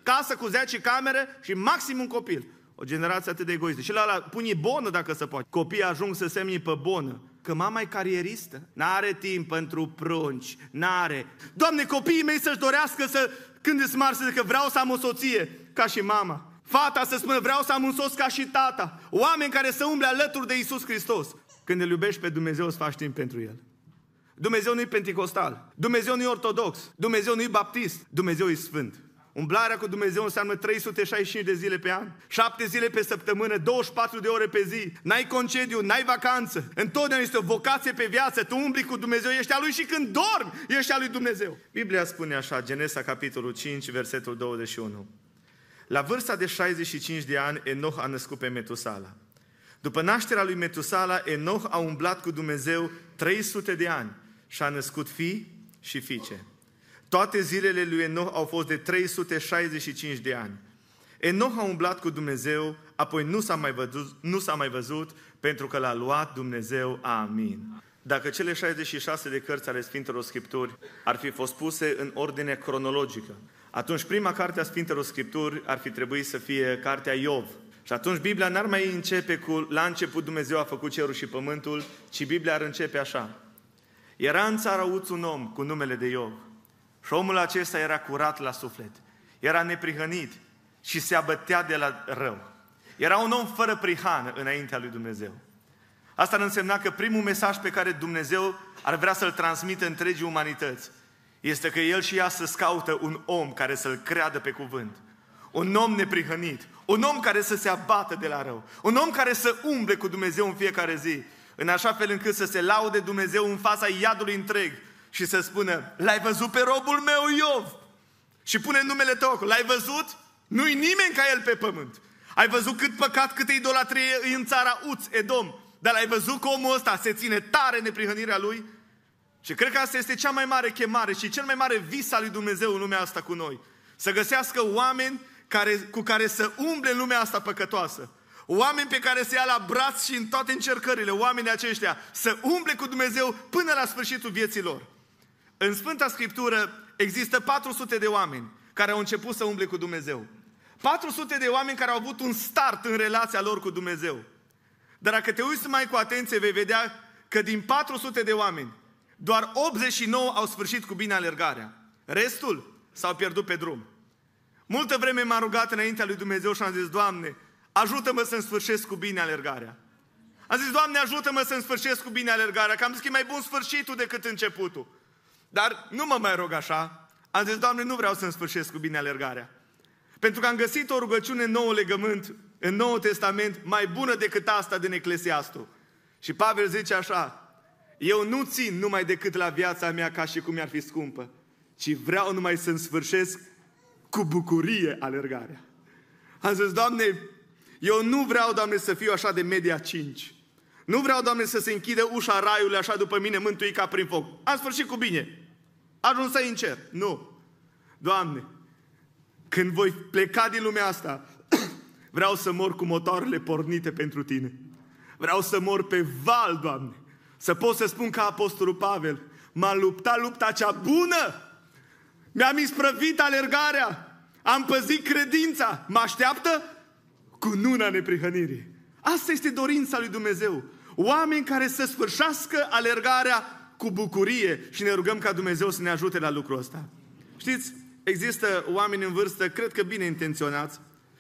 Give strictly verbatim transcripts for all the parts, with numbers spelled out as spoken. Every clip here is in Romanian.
casă cu zece camere și maxim un copil. O generație atât de egoistă. Și la ăla pune bonă dacă se poate. Copiii ajung să semne pe bonă. Că mama e carieristă, n-are timp pentru prunci, n-are. Doamne, copiii mei să-și dorească să, când îți mari, să zică vreau să am o soție ca și mama. Fata să spună vreau să am un soț ca și tata. Oameni care să umble alături de Iisus Hristos. Când îl iubești pe Dumnezeu, îți faci timp pentru El. Dumnezeu nu-i penticostal, Dumnezeu nu-i ortodox, Dumnezeu nu-i baptist, Dumnezeu e sfânt. Umblarea cu Dumnezeu înseamnă trei sute șaizeci și cinci de zile pe an, șapte zile pe săptămână, douăzeci și patru de ore pe zi. N-ai concediu, n-ai vacanță. Întotdeauna este o vocație pe viață. Tu umbli cu Dumnezeu, ești al Lui și când dormi, ești al Lui Dumnezeu. Biblia spune așa, Genesa, capitolul cinci, versetul douăzeci și unu. La vârsta de șaizeci și cinci de ani, Enoch a născut pe Metusala. După nașterea lui Metusala, Enoch a umblat cu Dumnezeu trei sute de ani și a născut fii și fiice. Toate zilele lui Enoch au fost de trei sute șaizeci și cinci de ani. Enoch a umblat cu Dumnezeu, apoi nu s-a mai văzut, nu s-a mai văzut pentru că l-a luat Dumnezeu. Amin. Dacă cele șaizeci și șase de cărți ale Sfintelor Scripturi ar fi fost puse în ordine cronologică, atunci prima carte a Sfintelor Scripturi ar fi trebuit să fie cartea Iov. Și atunci Biblia n-ar mai începe cu la început Dumnezeu a făcut cerul și pământul, ci Biblia ar începe așa. Era în țara Uț un om cu numele de Iov. Și omul acesta era curat la suflet. Era neprihănit și se abătea de la rău. Era un om fără prihană înaintea lui Dumnezeu. Asta ar însemna că primul mesaj pe care Dumnezeu ar vrea să-l transmită întregii umanități este că El și ea să-ți caută un om care să-L creadă pe cuvânt. Un om neprihănit. Un om care să se abată de la rău. Un om care să umble cu Dumnezeu în fiecare zi. În așa fel încât să se laude Dumnezeu în fața iadului întreg și să spună, l-ai văzut pe robul meu Iov? Și pune numele tău acolo. L-ai văzut? Nu-i nimeni ca el pe pământ. Ai văzut cât păcat, câtă idolatrie e în țara Uț, Edom. Dar l-ai văzut că omul ăsta se ține tare neprihănirea lui? Și cred că asta este cea mai mare chemare și cel mai mare vis al lui Dumnezeu în lumea asta cu noi. Să găsească oameni care, cu care să umble în lumea asta păcătoasă. Oameni pe care să ia la braț și în toate încercările, oamenii aceștia, să umble cu Dumnezeu până la sfârșitul vieții lor. În Sfânta Scriptură există patru sute de oameni care au început să umble cu Dumnezeu. patru sute de oameni care au avut un start în relația lor cu Dumnezeu. Dar dacă te uiți mai cu atenție, vei vedea că din patru sute de oameni, doar optzeci și nouă au sfârșit cu bine alergarea. Restul s-au pierdut pe drum. Multă vreme m-am rugat înaintea lui Dumnezeu și am zis, Doamne, ajută-mă să-mi sfârșesc cu bine alergarea. Am zis, Doamne, ajută-mă să-mi sfârșesc cu bine alergarea, că am zis că e mai bun sfârșitul decât începutul. Dar nu mă mai rog așa. Am zis, Doamne, nu vreau să-mi sfârșesc cu bine alergarea. Pentru că am găsit o rugăciune în Noul Legământ, în Noul Testament, mai bună decât asta din Eclesiastul. Și Pavel zice așa, eu nu țin numai decât la viața mea ca și cum mi-ar fi scumpă, ci vreau numai să-mi sfârșesc cu bucurie alergarea. Am zis, Doamne, eu nu vreau, Doamne, să fiu așa de media cinci. Nu vreau, Doamne, să se închidă ușa raiului așa după mine, mântui ca prin foc. Am sfârșit cu bine. Ajunsă în cer. Nu. Doamne, când voi pleca din lumea asta, vreau să mor cu motoarele pornite pentru Tine. Vreau să mor pe val, Doamne. Să pot să spun ca Apostolul Pavel, m-am luptat lupta cea bună, mi-am isprăvit alergarea, am păzit credința, mă așteaptă cununa neprihănirii. Asta este dorința lui Dumnezeu. Oameni care să sfârșească alergarea cu bucurie și ne rugăm ca Dumnezeu să ne ajute la lucrul ăsta. Știți, există oameni în vârstă, cred că bine intenționați,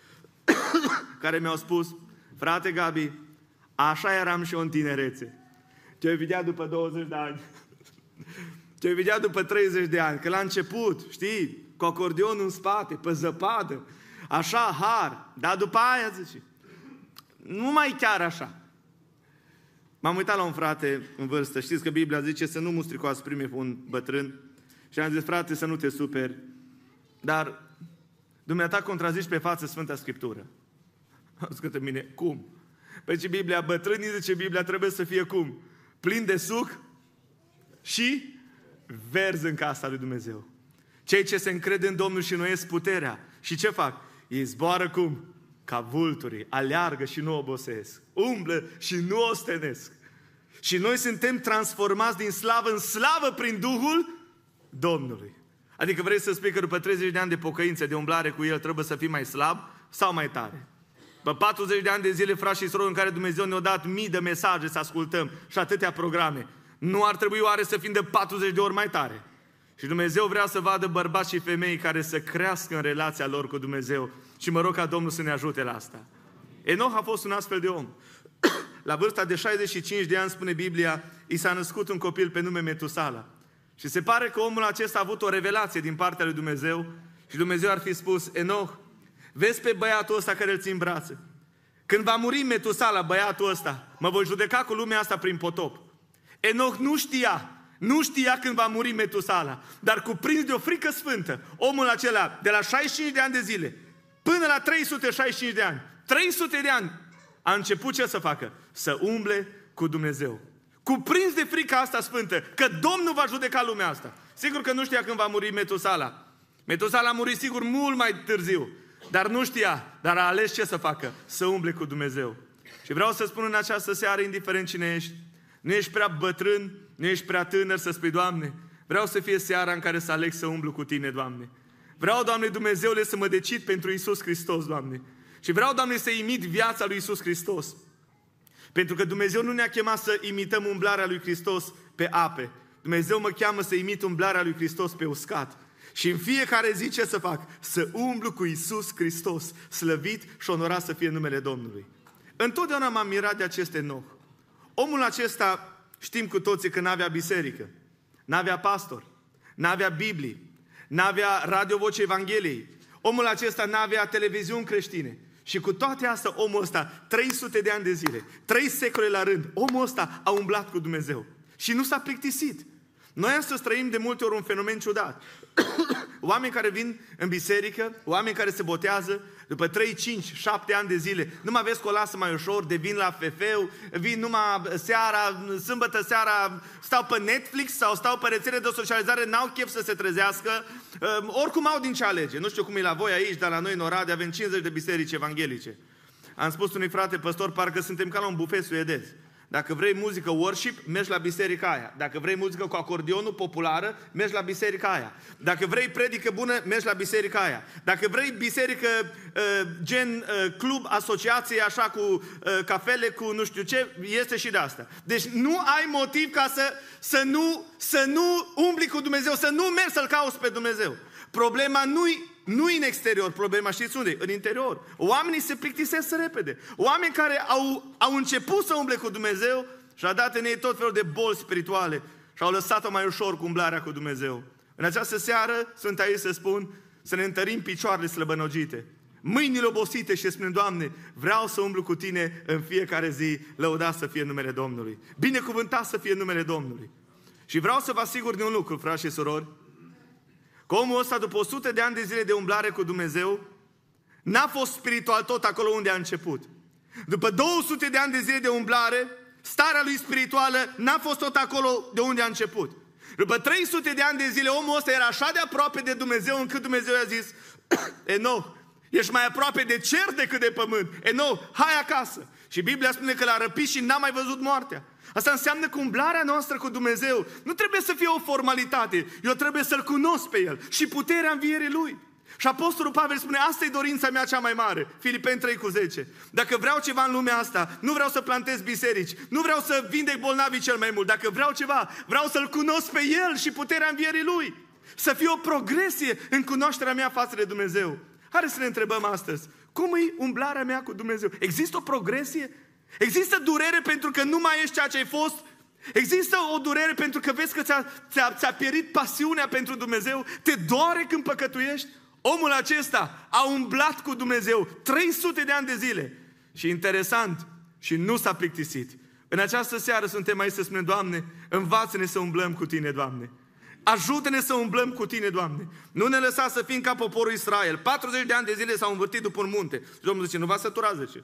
care mi-au spus, frate Gabi, așa eram și eu în tinerețe. Ce-ai vedea după douăzeci de ani. Ce-ai vedea după treizeci de ani. Că la început, știi, cu acordeonul în spate, pe zăpadă, așa, har. Dar după aia, zice, nu mai chiar așa. M-am uitat la un frate în vârstă. Știți că Biblia zice să nu mustri cu asprime un bătrân. Și am zis, frate, să nu te superi. Dar dumneata contrazici pe față Sfânta Scriptură. Am zis către mine, cum? Păi ce Biblia, bătrânii, zice Biblia, trebuie să fie cum? Plin de suc și verzi în casa lui Dumnezeu. Cei ce se încred în Domnul și înnoiesc puterea. Și ce fac? Ei zboară cum? Ca vulturii, aleargă și nu obosesc, umblă și nu ostenesc. Și noi suntem transformați din slavă în slavă prin Duhul Domnului. Adică vrei să spui că după treizeci de ani de pocăință, de umblare cu El, trebuie să fii mai slab sau mai tare? După patruzeci de ani de zile, frați și surori, în care Dumnezeu ne-a dat mii de mesaje să ascultăm și atâtea programe, nu ar trebui oare să fim de patruzeci de ori mai tare? Și Dumnezeu vrea să vadă bărbați și femei care să crească în relația lor cu Dumnezeu. Și mă rog ca Domnul să ne ajute la asta. Enoch a fost un astfel de om. La vârsta de șaizeci și cinci de ani, spune Biblia, i s-a născut un copil pe nume Metusala. Și se pare că omul acesta a avut o revelație din partea lui Dumnezeu și Dumnezeu ar fi spus: Enoch, vezi pe băiatul ăsta care îl ții în brațe. Când va muri Metusala, băiatul ăsta, mă voi judeca cu lumea asta prin potop. Enoch nu știa, nu știa când va muri Metusala, dar cuprins de o frică sfântă, omul acela, de la șaizeci și cinci de ani de zile, până la trei sute șaizeci și cinci de ani, trei sute de ani, a început ce să facă? Să umble cu Dumnezeu. Cuprins de frica asta sfântă, că Domnul va judeca lumea asta. Sigur că nu știa când va muri Metusala. Metusala a murit sigur mult mai târziu, dar nu știa, dar a ales ce să facă? Să umble cu Dumnezeu. Și vreau să spun în această seară, indiferent cine ești, nu ești prea bătrân, nu ești prea tânăr, să spui: Doamne, vreau să fie seara în care să aleg să umblu cu Tine, Doamne. Vreau, Doamne Dumnezeule, să mă decid pentru Iisus Hristos, Doamne. Și vreau, Doamne, să imit viața lui Iisus Hristos. Pentru că Dumnezeu nu ne-a chemat să imităm umblarea lui Hristos pe ape. Dumnezeu mă cheamă să imit umblarea lui Hristos pe uscat. Și în fiecare zi ce să fac? Să umblu cu Iisus Hristos, slăvit și onorat să fie numele Domnului. Întotdeauna m-am mirat de acest Enoch. Omul acesta, știm cu toții că n-avea biserică, n-avea pastor, n-avea Biblie, n-avea radio Vocea Evangheliei. Omul acesta n-avea televiziuni creștine. Și cu toate astea, omul ăsta, trei sute de ani de zile, trei secole la rând, omul ăsta a umblat cu Dumnezeu. Și nu s-a plictisit. Noi astăzi trăim de multe ori un fenomen ciudat. Oameni care vin în biserică, oameni care se botează, după trei, cinci, șapte ani de zile, nu mai vezi că o lasă mai ușor, devin la fefeu, vin numai seara, sâmbătă seara, stau pe Netflix sau stau pe rețele de socializare, n-au chef să se trezească, oricum au din ce alege. Nu știu cum e la voi aici, dar la noi în Oradea avem cincizeci de biserici evanghelice. Am spus unui frate păstor, parcă suntem ca la un bufet suedez. Dacă vrei muzică worship, mergi la biserica aia. Dacă vrei muzică cu acordionul populară, mergi la biserica aia. Dacă vrei predică bună, mergi la biserica aia. Dacă vrei biserică uh, gen uh, club, asociație, așa cu uh, cafele, cu nu știu ce, este și de asta. Deci nu ai motiv ca să, să, nu, să nu umbli cu Dumnezeu, să nu mergi să-L cauți pe Dumnezeu. Problema nu-i Nu în exterior, problema știți unde? În interior. Oamenii se plictisesc repede. Oameni care au, au început să umble cu Dumnezeu și-au dat în ei tot felul de boli spirituale și au lăsat-o mai ușor cu umblarea cu Dumnezeu. În această seară sunt aici să spun, să ne întărim picioarele slăbănogite, mâinile obosite și să spunem: Doamne, vreau să umblu cu Tine în fiecare zi, lăudat să fie numele Domnului, binecuvântat să fie numele Domnului. Și vreau să vă asigur de un lucru, frați și surori, că omul ăsta, după o sută de ani de zile de umblare cu Dumnezeu, n-a fost spiritual tot acolo unde a început. După două sute de ani de zile de umblare, starea lui spirituală n-a fost tot acolo de unde a început. După trei sute de ani de zile, omul ăsta era așa de aproape de Dumnezeu, încât Dumnezeu i-a zis: Enoch, ești mai aproape de cer decât de pământ. Enoch, hai acasă. Și Biblia spune că l-a răpit și n-a mai văzut moartea. Asta înseamnă că umblarea noastră cu Dumnezeu nu trebuie să fie o formalitate. Eu trebuie să-L cunosc pe El și puterea învierii Lui. Și Apostolul Pavel spune: asta e dorința mea cea mai mare. Filipeni trei cu zece. Dacă vreau ceva în lumea asta, nu vreau să plantez biserici, nu vreau să vindec bolnavii cel mai mult. Dacă vreau ceva, vreau să-L cunosc pe El și puterea învierii Lui. Să fie o progresie în cunoașterea mea față de Dumnezeu. Haideți să ne întrebăm astăzi: cum e umblarea mea cu Dumnezeu? Există o progresie? Există durere pentru că nu mai ești ceea ce ai fost? Există o durere pentru că vezi că ți-a, ți-a, ți-a pierit pasiunea pentru Dumnezeu? Te doare când păcătuiești? Omul acesta a umblat cu Dumnezeu trei sute de ani de zile. Și interesant, și nu s-a plictisit. În această seară suntem aici să spunem: Doamne, învață-ne să umblăm cu Tine, Doamne. Ajută-ne să umblăm cu Tine, Doamne. Nu ne lăsa să fim ca poporul Israel. patruzeci de ani de zile s-au învârtit după un munte. Și Domnul zice: nu v-ați săturat, zice.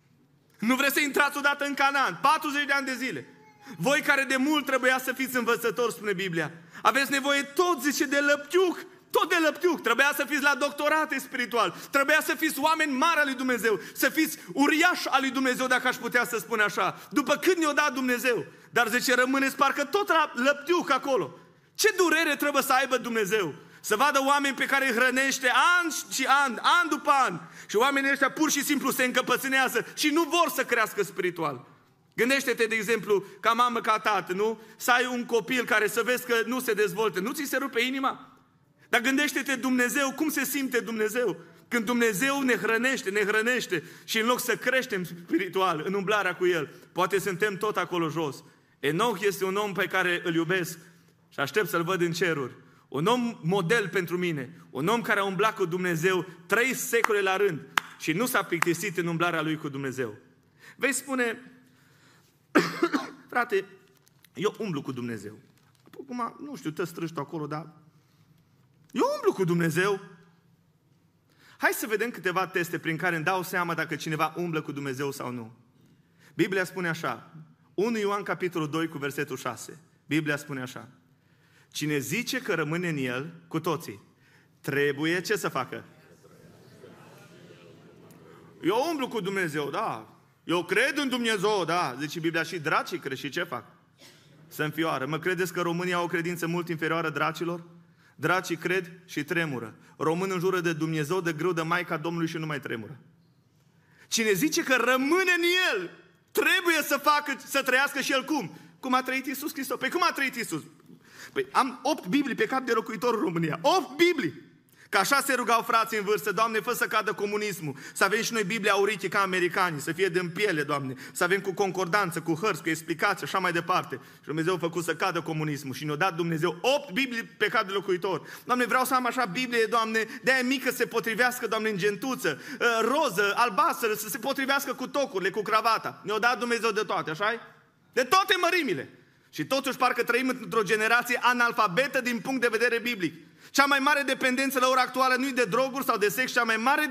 Nu vreți să intrați odată în Canaan? patruzeci de ani de zile. Voi care de mult trebuia să fiți învățători, spune Biblia, aveți nevoie tot, zice, de lăptiuc. Tot de lăptiuc. Trebuia să fiți la doctorate spiritual. Trebuia să fiți oameni mari al lui Dumnezeu. Să fiți uriași al lui Dumnezeu, dacă aș putea să spun așa. După cât ne-o dat Dumnezeu. Dar zice, rămâneți parcă tot la lăptiuc acolo. Ce durere trebuie să aibă Dumnezeu Să vadă oameni pe care îi hrănește an și an, an după an. Și oamenii ăștia pur și simplu se încăpățânează și nu vor să crească spiritual. Gândește-te, de exemplu, ca mamă, ca tată, nu? Să ai un copil care să vezi că nu se dezvoltă. Nu ți se rupe inima? Dar gândește-te Dumnezeu, cum se simte Dumnezeu? Când Dumnezeu ne hrănește, ne hrănește și în loc să creștem spiritual, în umblarea cu El, poate suntem tot acolo jos. Enoch este un om pe care îl iubesc și aștept să-l văd în ceruri. Un om model pentru mine, un om care a umblat cu Dumnezeu trei secole la rând și nu s-a plictisit în umblarea lui cu Dumnezeu. Vei spune, frate, eu umblu cu Dumnezeu. Acum, nu știu, te strâși tu acolo, dar eu umblu cu Dumnezeu. Hai să vedem câteva teste prin care îmi dau seama dacă cineva umblă cu Dumnezeu sau nu. Biblia spune așa, unu Ioan capitolul doi cu versetul șase. Biblia spune așa, cine zice că rămâne în El, cu toții, trebuie ce să facă? Eu umblu cu Dumnezeu, da. Eu cred în Dumnezeu, da. Zice Biblia, și dracii cred și ce fac? Se înfioară. Mă credeți că România au o credință mult inferioară dracilor? Dracii cred și tremură. Român înjură de Dumnezeu, de grâu de Maica Domnului și nu mai tremură. Cine zice că rămâne în El, trebuie să facă, să trăiască și El cum? Cum a trăit Iisus Hristos? Păi cum a trăit Iisus? Păi am opt Biblii pe cap de locuitor în România. Opt Biblii! Că așa se rugau frații în vârstă, Doamne, fă să cadă comunismul, să avem și noi Biblia auritie ca americanii, să fie din piele, Doamne, să avem cu concordanță, cu hărți, cu explicații, așa mai departe. Și Dumnezeu a făcut să cadă comunismul și ne-a dat Dumnezeu opt Biblii pe cap de locuitor. Doamne, vreau să am așa Biblie, Doamne, de-aia mică să se potrivească, Doamne, în gentuță, roză, albastră, să se potrivească cu tocurile, cu cravata. Ne-a dat Dumnezeu de toate, așa-i? De toate mărimile. Și totuși parcă trăim într-o generație analfabetă din punct de vedere biblic. Cea mai mare dependență la ora actuală nu e de droguri sau de sex, cea mai mare,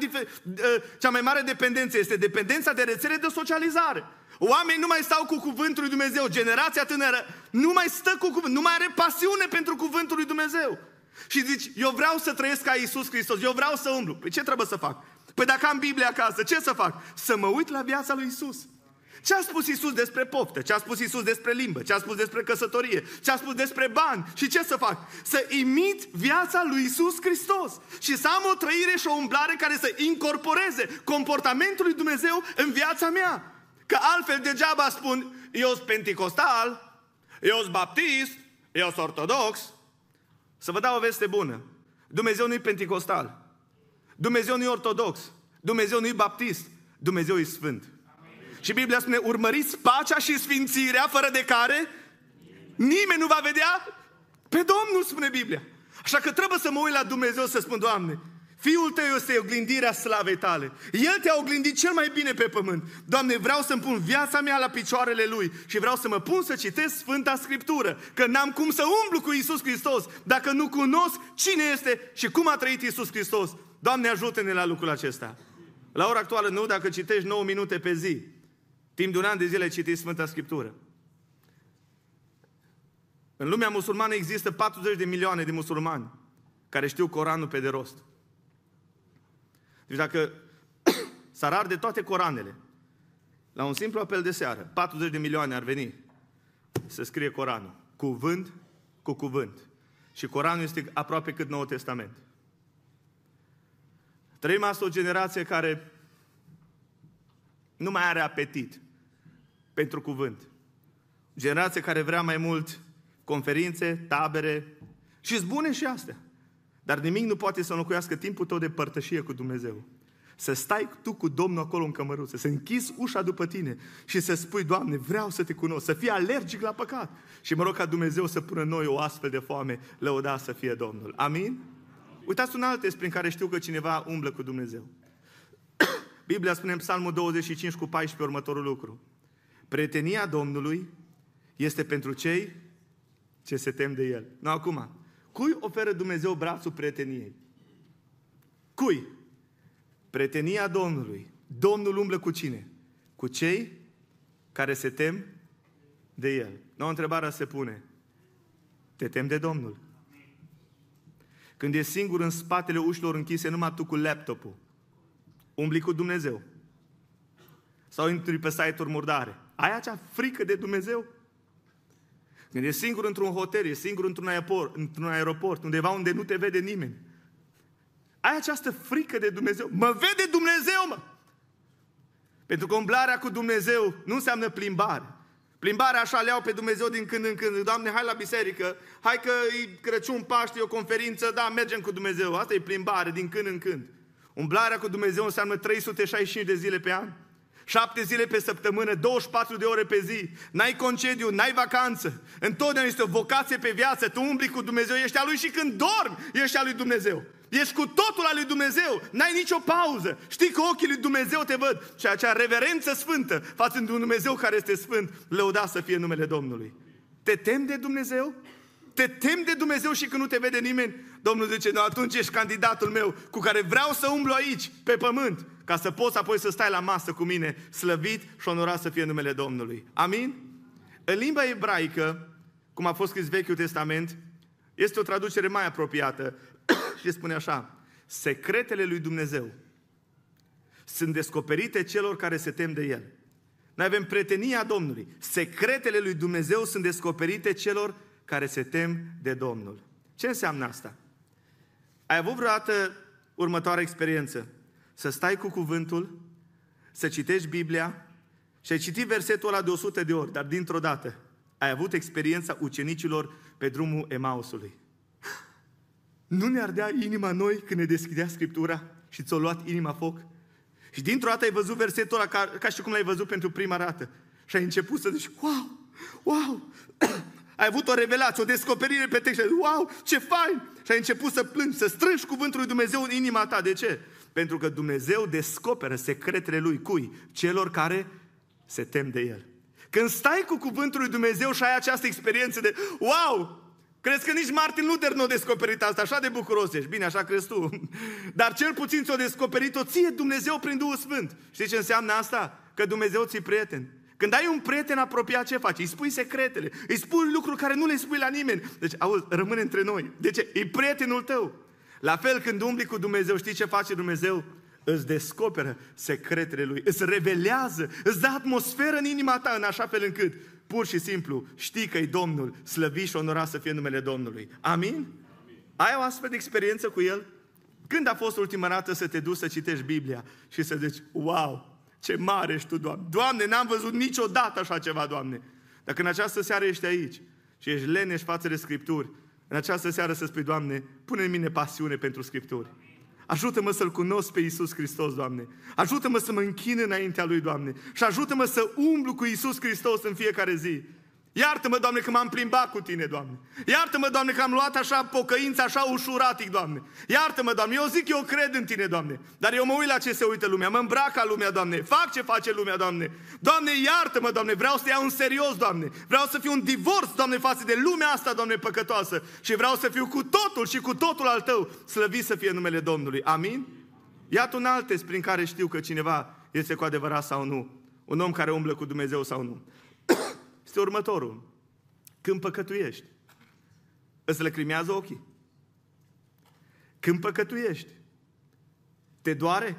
cea mai mare dependență este dependența de rețele de socializare. Oamenii nu mai stau cu cuvântul lui Dumnezeu, generația tânără nu mai stă cu cuvânt, nu mai are pasiune pentru cuvântul lui Dumnezeu. Și zici, eu vreau să trăiesc ca Iisus Hristos, eu vreau să umblu. Păi ce trebuie să fac? Păi dacă am Biblia acasă, ce să fac? Să mă uit la viața lui Iisus. Ce a spus Iisus despre poftă? Ce a spus Iisus despre limbă? Ce a spus despre căsătorie? Ce a spus despre bani? Și ce să fac? Să imit viața lui Iisus Hristos și să am o trăire și o umblare care să incorporeze comportamentul lui Dumnezeu în viața mea. Că altfel degeaba spun, eu sunt penticostal, eu sunt baptist, eu sunt ortodox. Să vă dau o veste bună. Dumnezeu nu-i penticostal. Dumnezeu nu-i ortodox. Dumnezeu nu-i baptist. Dumnezeu e sfânt. Și Biblia spune, urmăriți pacea și sfințirea, fără de care nimeni nu va vedea pe Domnul, spune Biblia. Așa că trebuie să mă uit la Dumnezeu să spun, Doamne, Fiul Tău este oglindirea slavei Tale. El Te-a oglindit cel mai bine pe pământ. Doamne, vreau să-mi pun viața mea la picioarele Lui și vreau să mă pun să citesc Sfânta Scriptură, că n-am cum să umblu cu Iisus Hristos dacă nu cunosc cine este și cum a trăit Iisus Hristos. Doamne, ajută-ne la lucrul acesta. La ora actuală nu, dacă citești nouă minute pe zi, timp de un an de zile citiți Sfânta Scriptură. În lumea musulmană există patruzeci de milioane de musulmani care știu Coranul pe de rost. Deci dacă s-ar arde toate Coranele, la un simplu apel de seară, patruzeci de milioane ar veni să scrie Coranul, cuvânt cu cuvânt. Și Coranul este aproape cât Noul Testament. Trăim astăzi o generație care nu mai are apetit pentru cuvânt. Generație care vrea mai mult conferințe, tabere, și-s bune și astea. Dar nimic nu poate să înlocuiască timpul tău de părtășie cu Dumnezeu. Să stai tu cu Domnul acolo în cămăruță, să închizi ușa după tine și să spui, Doamne, vreau să Te cunosc, să fii alergic la păcat. Și mă rog ca Dumnezeu să pună în noi o astfel de foame, lăuda să fie Domnul. Amin? Uitați un alt test prin care știu că cineva umblă cu Dumnezeu. Biblia spune în Psalmul douăzeci și cinci cu paisprezece următorul lucru. Prietenia Domnului este pentru cei ce se tem de El. Nu, acum, cui oferă Dumnezeu brațul prieteniei? Cui? Prietenia Domnului. Domnul umblă cu cine? Cu cei care se tem de El. Noua întrebare se pune. Te temi de Domnul? Când ești singur în spatele ușilor închise, numai tu cu laptopul, umbli cu Dumnezeu? Sau intri pe site-uri murdare? Ai acea frică de Dumnezeu? Când ești singur într-un hotel, ești singur într-un aeroport, într-un aeroport, undeva unde nu te vede nimeni. Ai această frică de Dumnezeu. Mă vede Dumnezeu, mă! Pentru că umblarea cu Dumnezeu nu înseamnă plimbare. Plimbarea așa le iau pe Dumnezeu din când în când. Doamne, hai la biserică, hai că e Crăciun, Paște, e o conferință, da, mergem cu Dumnezeu. Asta e plimbare din când în când. Umblarea cu Dumnezeu înseamnă trei sute șaizeci și cinci de zile pe an. șapte zile pe săptămână, douăzeci și patru de ore pe zi. N-ai concediu, n-ai vacanță. Întotdeauna este o vocație pe viață. Tu umbli cu Dumnezeu, ești a Lui și când dormi, ești a Lui Dumnezeu. Ești cu totul al Lui Dumnezeu. N-ai nicio pauză. Știi că ochii Lui Dumnezeu te văd. Și acea reverență sfântă față de un Dumnezeu care este sfânt, lăudat să fie numele Domnului. Te temi de Dumnezeu? Te temi de Dumnezeu și când nu te vede nimeni? Domnul zice, nu, atunci ești candidatul meu cu care vreau să umblu aici, pe pământ, ca să poți apoi să stai la masă cu mine, slăvit și onorat să fie numele Domnului. Amin? În limba ebraică, cum a fost scris Vechiul Testament, este o traducere mai apropiată și spune așa: secretele lui Dumnezeu sunt descoperite celor care se tem de El. Noi avem prietenia Domnului. Secretele lui Dumnezeu sunt descoperite celor care se tem de Domnul. Ce înseamnă asta? Ai avut vreodată următoarea experiență? Să stai cu cuvântul, să citești Biblia și ai citit versetul ăla de o sută de ori, dar dintr-o dată ai avut experiența ucenicilor pe drumul Emausului. Nu ne ardea inima noi când ne deschidea Scriptura și ți-a luat inima foc? Și dintr-o dată ai văzut versetul ăla ca, ca și cum l-ai văzut pentru prima dată. Și ai început să zici, wow, wow! Ai avut o revelație, o descoperire pe text. Wow, ce fain! Și ai început să plângi, să strângi cuvântul lui Dumnezeu în inima ta. De ce? Pentru că Dumnezeu descoperă secretele Lui. Cui? Celor care se tem de El. Când stai cu cuvântul lui Dumnezeu și ai această experiență de wow! Crezi că nici Martin Luther nu a descoperit asta, așa de bucuros ești. Bine, așa crezi tu. Dar cel puțin ți-a descoperit-o ție Dumnezeu prin Duhul Sfânt. Știi ce înseamnă asta? Că Dumnezeu ți-i prieten. Când ai un prieten apropiat, ce faci? Îi spui secretele, îi spui lucruri care nu le spui la nimeni. Deci, auzi, rămâne între noi. De ce? E prietenul tău. La fel, când umbli cu Dumnezeu, știi ce face Dumnezeu? Îți descoperă secretele Lui, îți revelează, îți dă atmosferă în inima ta, în așa fel încât, pur și simplu, știi că e Domnul, slăvit și onorat să fie numele Domnului. Amin? Amin? Ai o astfel de experiență cu El? Când a fost ultima dată să te duci să citești Biblia și să zici, wow! Ce mare ești Tu, Doamne! Doamne, n-am văzut niciodată așa ceva, Doamne! Dacă în această seară ești aici și ești leneș față de Scripturi, în această seară să spui, Doamne, pune în mine pasiune pentru Scripturi. Ajută-mă să-L cunosc pe Iisus Hristos, Doamne. Ajută-mă să mă închin înaintea Lui, Doamne. Și ajută-mă să umblu cu Iisus Hristos în fiecare zi. Iartă-mă, Doamne, că m-am plimbat cu Tine, Doamne. Iartă-mă, Doamne, că am luat așa pocăința, așa ușuratic, Doamne. Iartă-mă, Doamne, eu zic, eu cred în Tine, Doamne. Dar eu mă uit la ce se uită lumea, mă îmbrac ca lumea, Doamne. Fac ce face lumea, Doamne. Doamne, iartă-mă, Doamne, vreau să te iau în serios, Doamne. Vreau să fiu un divorț, Doamne, față de lumea asta, Doamne, păcătoasă. Și vreau să fiu cu totul și cu totul al Tău, slăvit să fie numele Domnului. Amin? Iată un alt test prin care știu că cineva este cu adevărat sau nu. Un om care umblă cu Dumnezeu sau nu. Este următorul. Când păcătuiești, îți lăcrimează ochii. Când păcătuiești, te doare.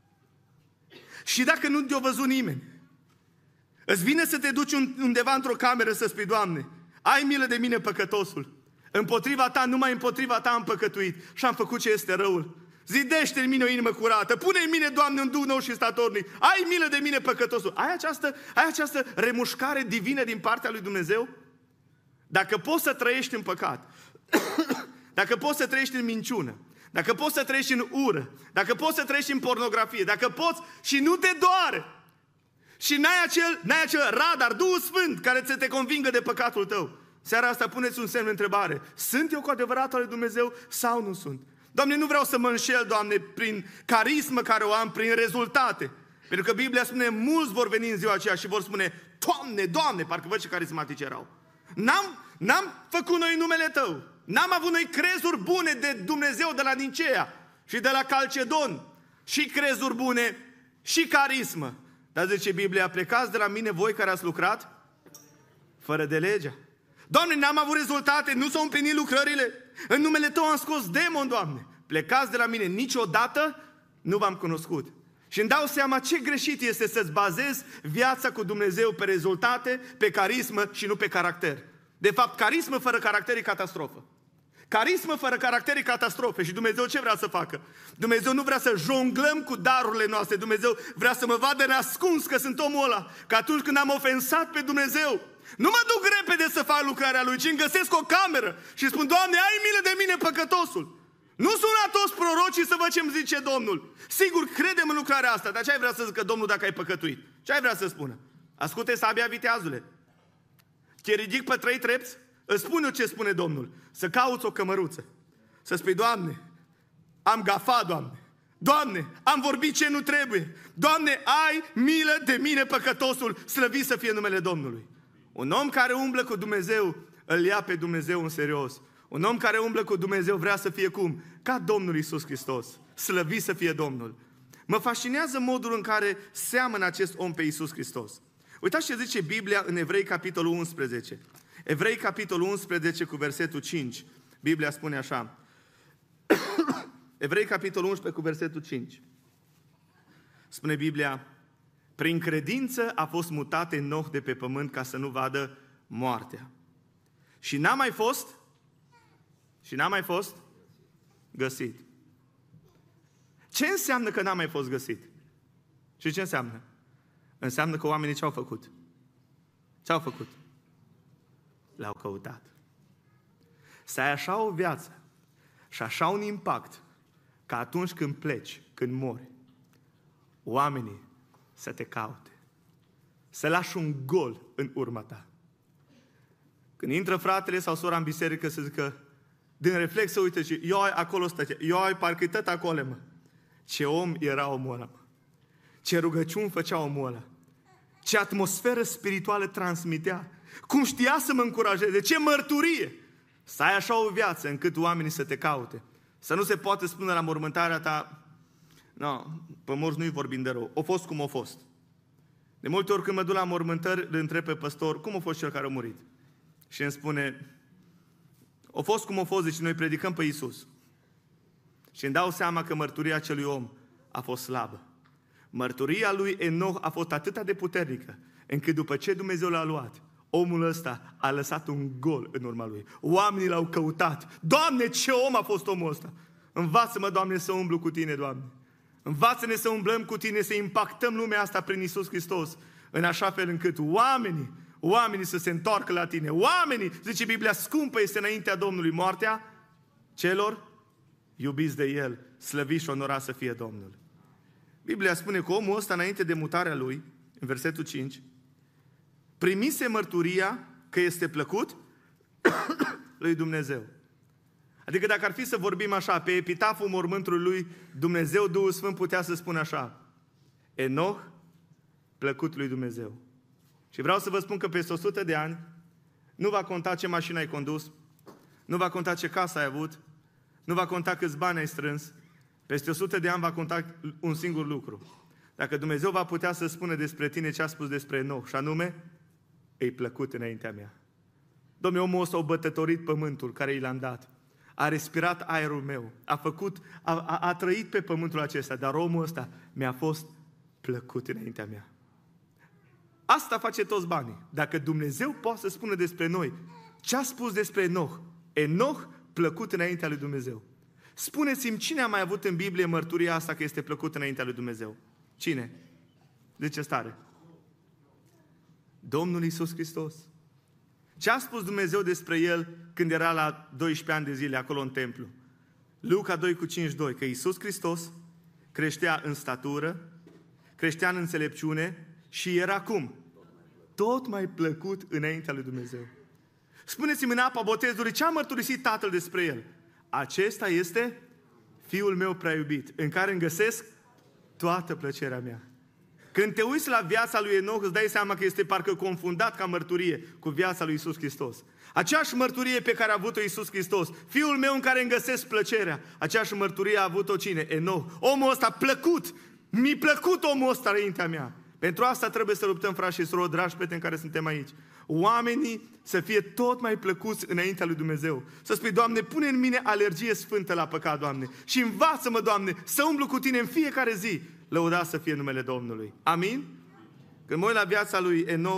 Și dacă nu te-a văzut nimeni, îți vine să te duci undeva într-o cameră să spui, Doamne, ai milă de mine, păcătosul. Împotriva Ta, numai împotriva Ta am păcătuit și am făcut ce este răul. Zidește în mine o inimă curată, pune în mine, Doamne, un duh nou și statornic. Ai milă de mine, păcătosul. Ai această, ai această remușcare divină din partea lui Dumnezeu? Dacă poți să trăiești în păcat, dacă poți să trăiești în minciună, dacă poți să trăiești în ură, dacă poți să trăiești în pornografie, dacă poți și nu te doare, și n-ai acel, n-ai acel radar, Duhul Sfânt, care să te convingă de păcatul tău, seara asta puneți un semn de întrebare. Sunt eu cu adevărat al lui Dumnezeu sau nu sunt? Doamne, nu vreau să mă înșel, Doamne, prin carismă care o am, prin rezultate. Pentru că Biblia spune, mulți vor veni în ziua aceea și vor spune, Doamne, Doamne, parcă văd ce carismatici erau. N-am, n-am făcut noi numele Tău. N-am avut noi crezuri bune de Dumnezeu de la Nicea și de la Calcedon. Și crezuri bune și carismă. Dar zice Biblia, plecați de la mine voi care ați lucrat fără de legea. Doamne, n-am avut rezultate, nu s-au împlinit lucrările. În numele Tău am scos demon, Doamne. Plecați de la mine, niciodată nu v-am cunoscut. Și îmi dau seama ce greșit este să-ți bazezi viața cu Dumnezeu pe rezultate, pe carismă și nu pe caracter. De fapt, carismă fără caracter e catastrofă. Carismă fără caracter e catastrofe. Și Dumnezeu ce vrea să facă? Dumnezeu nu vrea să jonglăm cu darurile noastre. Dumnezeu vrea să mă vadă neascuns că sunt omul ăla. Că atunci când am ofensat pe Dumnezeu, nu mă duc repede să fac lucrarea Lui, ci îmi găsesc o cameră și spun, Doamne, ai milă de mine, păcătosul. Nu suna toți prorocii să văd ce-mi zice Domnul. Sigur, credem în lucrarea asta, dar ce ai vrea să zică Domnul dacă ai păcătuit? Ce ai vrea să spună? Ascute sabia, viteazule. Te ridic pe trei trepți? Îți spun eu ce spune Domnul. Să cauți o cămăruță. Să spui, Doamne, am gafat, Doamne. Doamne, am vorbit ce nu trebuie. Doamne, ai milă de mine, păcătosul. Slăvit să fie numele Domnului. Un om care umblă cu Dumnezeu, îl ia pe Dumnezeu în serios. Un om care umblă cu Dumnezeu vrea să fie cum? Ca Domnul Iisus Hristos. Slăvit să fie Domnul. Mă fascinează modul în care seamănă acest om pe Iisus Hristos. Uitați ce zice Biblia în Evrei, capitolul unsprezece. Evrei, capitolul unsprezece, cu versetul cinci. Biblia spune așa. Evrei, capitolul unsprezece, cu versetul cinci. Spune Biblia, prin credință a fost mutat Enoch de pe pământ ca să nu vadă moartea. Și n-a mai fost, și n-a mai fost găsit. Ce înseamnă că n-a mai fost găsit? Și ce înseamnă? Înseamnă că oamenii ce-au făcut? Ce-au făcut? L-au căutat. Să ai așa o viață și așa un impact că atunci când pleci, când mori, oamenii să te caute. Să lași un gol în urma ta. Când intră fratele sau sora în biserică să zică, din reflex să uite și eu acolo stătea, eu parcă-i tot acolo, mă. Ce om era omul ăla, mă. Ce rugăciuni făcea omul ăla. Ce atmosferă spirituală transmitea. Cum știa să mă încurajeze. Ce mărturie. Să ai așa o viață încât oamenii să te caute. Să nu se poate spune la mormântarea ta, no, pe morți nu-i vorbim de rău. O fost cum a fost. De multe ori când mă duc la mormântări, îl întreb pe păstor, cum a fost cel care a murit? Și îmi spune, o fost cum a fost, deci noi predicăm pe Iisus. Și îmi dau seama că mărturia acelui om a fost slabă. Mărturia lui Enoch a fost atât de puternică, încât după ce Dumnezeu l-a luat, omul ăsta a lăsat un gol în urma lui. Oamenii l-au căutat. Doamne, ce om a fost omul ăsta! Învață-mă, Doamne, să umblu cu Tine, Doamne. Învață-ne să umblăm cu Tine, să impactăm lumea asta prin Iisus Hristos, în așa fel încât oamenii, oamenii să se întoarcă la Tine. Oamenii, zice Biblia, scumpă este înaintea Domnului moartea celor iubiți de El, slăvit și onorat să fie Domnul. Biblia spune că omul ăsta, înainte de mutarea lui, în versetul cinci, primise mărturia că este plăcut lui Dumnezeu. Adică dacă ar fi să vorbim așa, pe epitaful mormântului lui, Dumnezeu, Duhul Sfânt putea să spună așa, Enoch, plăcut lui Dumnezeu. Și vreau să vă spun că peste o sută de ani nu va conta ce mașină ai condus, nu va conta ce casă ai avut, nu va conta câți bani ai strâns, peste o sută de ani va conta un singur lucru. Dacă Dumnezeu va putea să spună despre tine ce a spus despre Enoch, și anume, e plăcut înaintea mea. Dom'le, omul ăsta a bătătorit pământul care i l-am dat. A respirat aerul meu. A făcut, a, a, a trăit pe pământul acesta, dar omul ăsta mi-a fost plăcut înaintea mea. Asta face toți banii. Dacă Dumnezeu poate să spună despre noi ce a spus despre Enoch, Enoch plăcut înaintea lui Dumnezeu. Spuneți-mi, cine a mai avut în Biblie mărturia asta că este plăcut înaintea lui Dumnezeu? Cine? Zice stare. Domnul Iisus Hristos. Ce a spus Dumnezeu despre El când era la doisprezece ani de zile acolo în templu? Luca doi cu cincizeci și doi, că Iisus Hristos creștea în statură, creștea în înțelepciune și era cum? Tot mai plăcut înaintea lui Dumnezeu. Spuneți-mi în apa botezului, ce a mărturisit Tatăl despre El? Acesta este Fiul meu prea iubit, în care îmi găsesc toată plăcerea mea. Când te uiți la viața lui Enoch, îți dai seama că este parcă confundat ca mărturie cu viața lui Iisus Hristos. Aceeași mărturie pe care a avut-o Iisus Hristos, Fiul meu în care îmi găsesc plăcerea, aceeași mărturie a avut-o cine? Enoch. Omul ăsta plăcut, mi-a plăcut omul ăsta înaintea mea. Pentru asta trebuie să luptăm, frați și surori, dragi prieteni care suntem aici. Oamenii să fie tot mai plăcuți înaintea lui Dumnezeu. Să spui, Doamne, pune în mine alergie sfântă la păcat, Doamne. Și învață-mă, Doamne, să umblu cu Tine în fiecare zi. Lăudat să fie numele Domnului. Amin? Când mă uit la viața lui Enoch,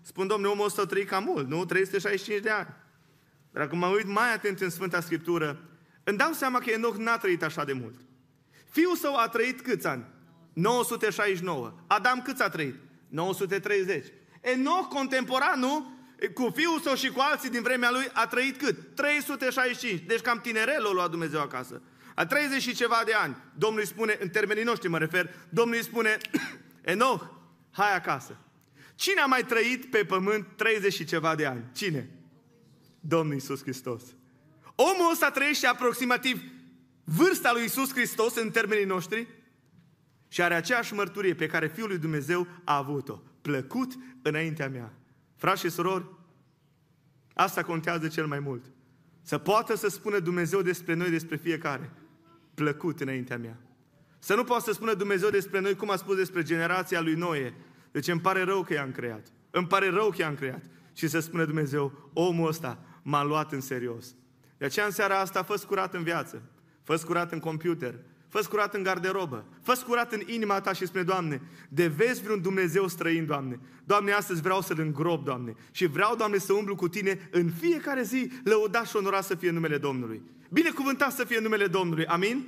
spun, Domnule, omul ăsta a trăit cam mult, nu? trei sute șaizeci și cinci de ani. Dar dacă mă uit mai atent în Sfânta Scriptură, îmi dau seama că Enoch n-a trăit așa de mult. Fiul său a trăit câți ani? nouă sute șaizeci și nouă. Adam câți a trăit? nouă sute treizeci. Enoch, contemporanul, cu fiul său și cu alții din vremea lui, a trăit cât? trei sute șaizeci și cinci. Deci cam tinerel l-a luat Dumnezeu acasă. A treizeci și ceva de ani. Domnul îi spune, în termenii noștri mă refer, Domnul îi spune, Enoch, hai acasă. Cine a mai trăit pe pământ treizeci și ceva de ani? Cine? Domnul Iisus Hristos. Omul ăsta trăiește aproximativ vârsta lui Iisus Hristos în termenii noștri și are aceeași mărturie pe care Fiul lui Dumnezeu a avut-o. Plăcut înaintea mea. Frați și surori, asta contează cel mai mult. Să poată să spună Dumnezeu despre noi, despre fiecare. Plăcut înaintea mea. Să nu poată să spună Dumnezeu despre noi cum a spus despre generația lui Noe. Deci îmi pare rău că i-am creat. Îmi pare rău că i-am creat. Și să spună Dumnezeu, omul ăsta m-a luat în serios. De aceea în seara asta fă-ți curat în viață. Fă-ți curat în computer. Fă-ți curat în garderobă. Fă-ți curat în inima ta și spune, Doamne, de vezi vreun Dumnezeu străin, Doamne. Doamne, astăzi vreau să-L îngrop, Doamne. Și vreau, Doamne, să umblu cu Tine în fiecare zi, lăudat și onorat să fie numele Domnului. Binecuvântat să fie numele Domnului. Amin?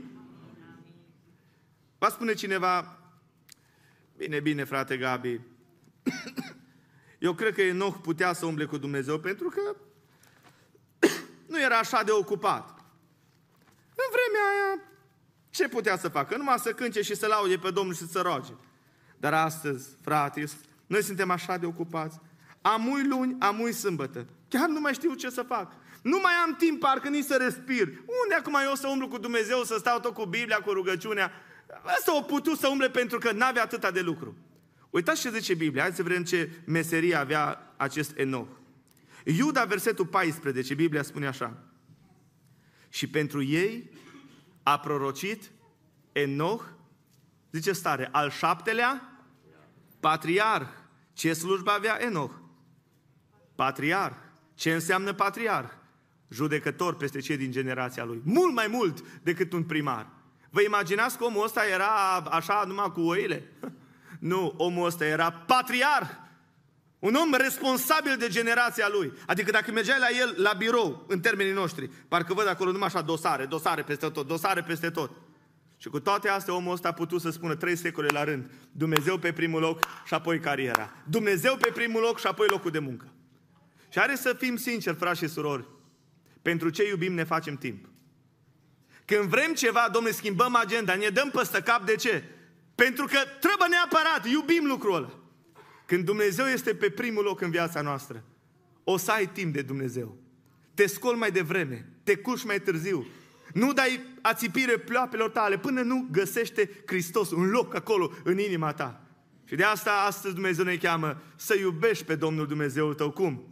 Va spune cineva, bine, bine, frate Gabi, eu cred că Enoch putea să umble cu Dumnezeu pentru că nu era așa de ocupat. În vremea aia, ce putea să facă? Numai să cânce și să laude pe Domnul și să roage. Dar astăzi, frate, noi suntem așa de ocupați. Amui luni, amui sâmbătă. Chiar nu mai știu ce să fac. Nu mai am timp parcă nici să respir. Unde acum eu să umblu cu Dumnezeu, să stau tot cu Biblia, cu rugăciunea? Asta o putut să umble pentru că n-avea atâta de lucru. Uitați ce zice Biblia. Hai să vedem ce meserie avea acest Enoch. Iuda, versetul paisprezece, Biblia spune așa. Și pentru ei a prorocit Enoch, zice stare, al șaptelea patriarh. Ce slujbă avea Enoch? Patriarh. Ce înseamnă patriarh? Judecător peste cei din generația lui. Mult mai mult decât un primar. Vă imaginați că omul ăsta era așa numai cu oile? Nu, omul ăsta era patriarh. Un om responsabil de generația lui. Adică dacă mergeai la el, la birou, în termenii noștri, parcă văd acolo numai așa dosare, dosare peste tot, dosare peste tot. Și cu toate astea, omul ăsta a putut să spună trei secole la rând, Dumnezeu pe primul loc și apoi cariera. Dumnezeu pe primul loc și apoi locul de muncă. Și are să fim sinceri, frați și surori, pentru ce iubim ne facem timp. Când vrem ceva, Domnule, schimbăm agenda, ne dăm păstă cap, de ce? Pentru că trebuie neapărat, iubim lucrul ăla. Când Dumnezeu este pe primul loc în viața noastră, o să ai timp de Dumnezeu. Te scoli mai devreme, te culci mai târziu. Nu dai ațipire ploapelor tale până nu găsește Hristos un loc acolo în inima ta. Și de asta astăzi Dumnezeu ne cheamă să iubești pe Domnul Dumnezeul tău. Cum?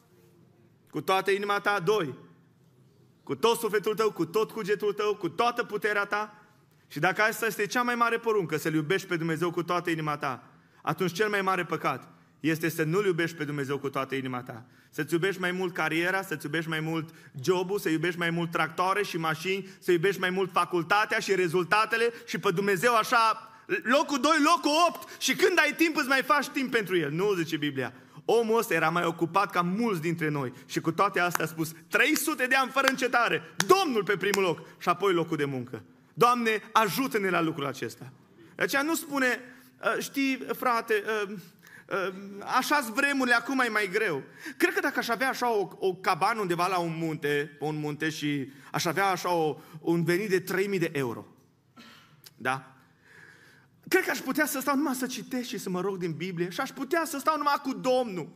Cu toată inima ta, doi. Cu tot sufletul tău, cu tot cugetul tău, cu toată puterea ta. Și dacă asta este cea mai mare poruncă, să-L iubești pe Dumnezeu cu toată inima ta, atunci cel mai mare păcat este să nu-L iubești pe Dumnezeu cu toată inima ta. Să-ți iubești mai mult cariera, să-ți iubești mai mult jobul, să iubești mai mult tractoare și mașini, să iubești mai mult facultatea și rezultatele și pe Dumnezeu așa, locul doi, locul opt și când ai timp îți mai faci timp pentru El. Nu, zice Biblia. Omul ăsta era mai ocupat ca mulți dintre noi și cu toate astea a spus trei sute de ani fără încetare, Domnul pe primul loc și apoi locul de muncă. Doamne, ajută-ne la lucrul acesta. De aceea nu spune, știi, frate, așa-s vremurile, acum e mai greu. Cred că dacă aș avea așa o, o cabană undeva la un munte, pe un munte și aș avea așa o, un venit de trei mii de euro, da? Cred că aș putea să stau numai să citesc și să mă rog din Biblie și aș putea să stau numai cu Domnul.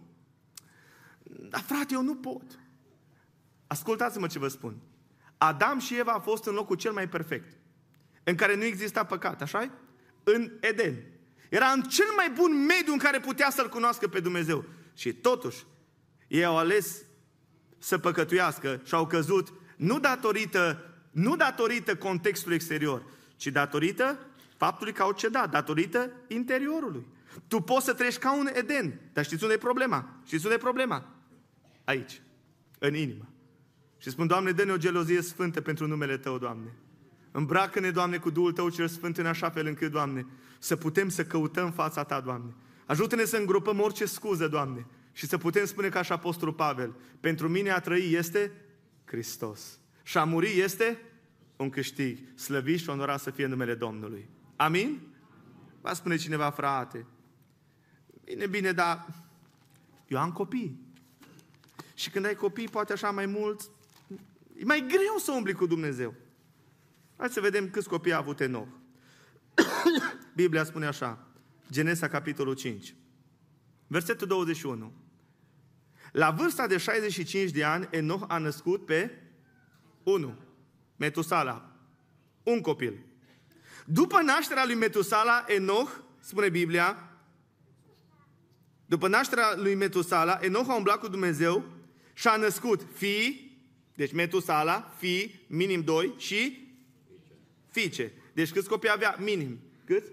Dar frate, eu nu pot. Ascultați-mă ce vă spun. Adam și Eva au fost în locul cel mai perfect, în care nu exista păcat, așa-i? În Eden. Era în cel mai bun mediu în care putea să-L cunoască pe Dumnezeu. Și totuși, ei au ales să păcătuiască și au căzut nu datorită, nu datorită contextului exterior, ci datorită faptului că au cedat, datorită interiorului. Tu poți să treci ca un Eden, dar știți unde e problema? Știți unde e problema? Aici, în inimă. Și spun, Doamne, dă-ne o gelozie sfântă pentru numele Tău, Doamne. Îmbracă-ne, Doamne, cu Duhul Tău cel Sfânt în așa fel încât, Doamne, să putem să căutăm fața Ta, Doamne. Ajută-ne să îngropăm orice scuză, Doamne, și să putem spune ca și Apostolul Pavel, pentru mine a trăi este Hristos și a muri este un câștig. Slăvit și onorat să fie numele Domnului. Amin? Va spune cineva, frate, bine, bine, dar eu am copii. Și când ai copii, poate așa mai mulți, e mai greu să umbli cu Dumnezeu. Hai să vedem câți copii a avut Enoch. Biblia spune așa, Genesa, capitolul cinci, versetul douăzeci și unu. La vârsta de șaizeci și cinci de ani, Enoch a născut pe unu, Metusala, un copil. După nașterea lui Metusala, Enoch, spune Biblia, după nașterea lui Metusala, Enoch a umblat cu Dumnezeu și a născut fii, deci Metusala, fii, minim doi, și fiice. Deci câți copii avea? Minim. Cât?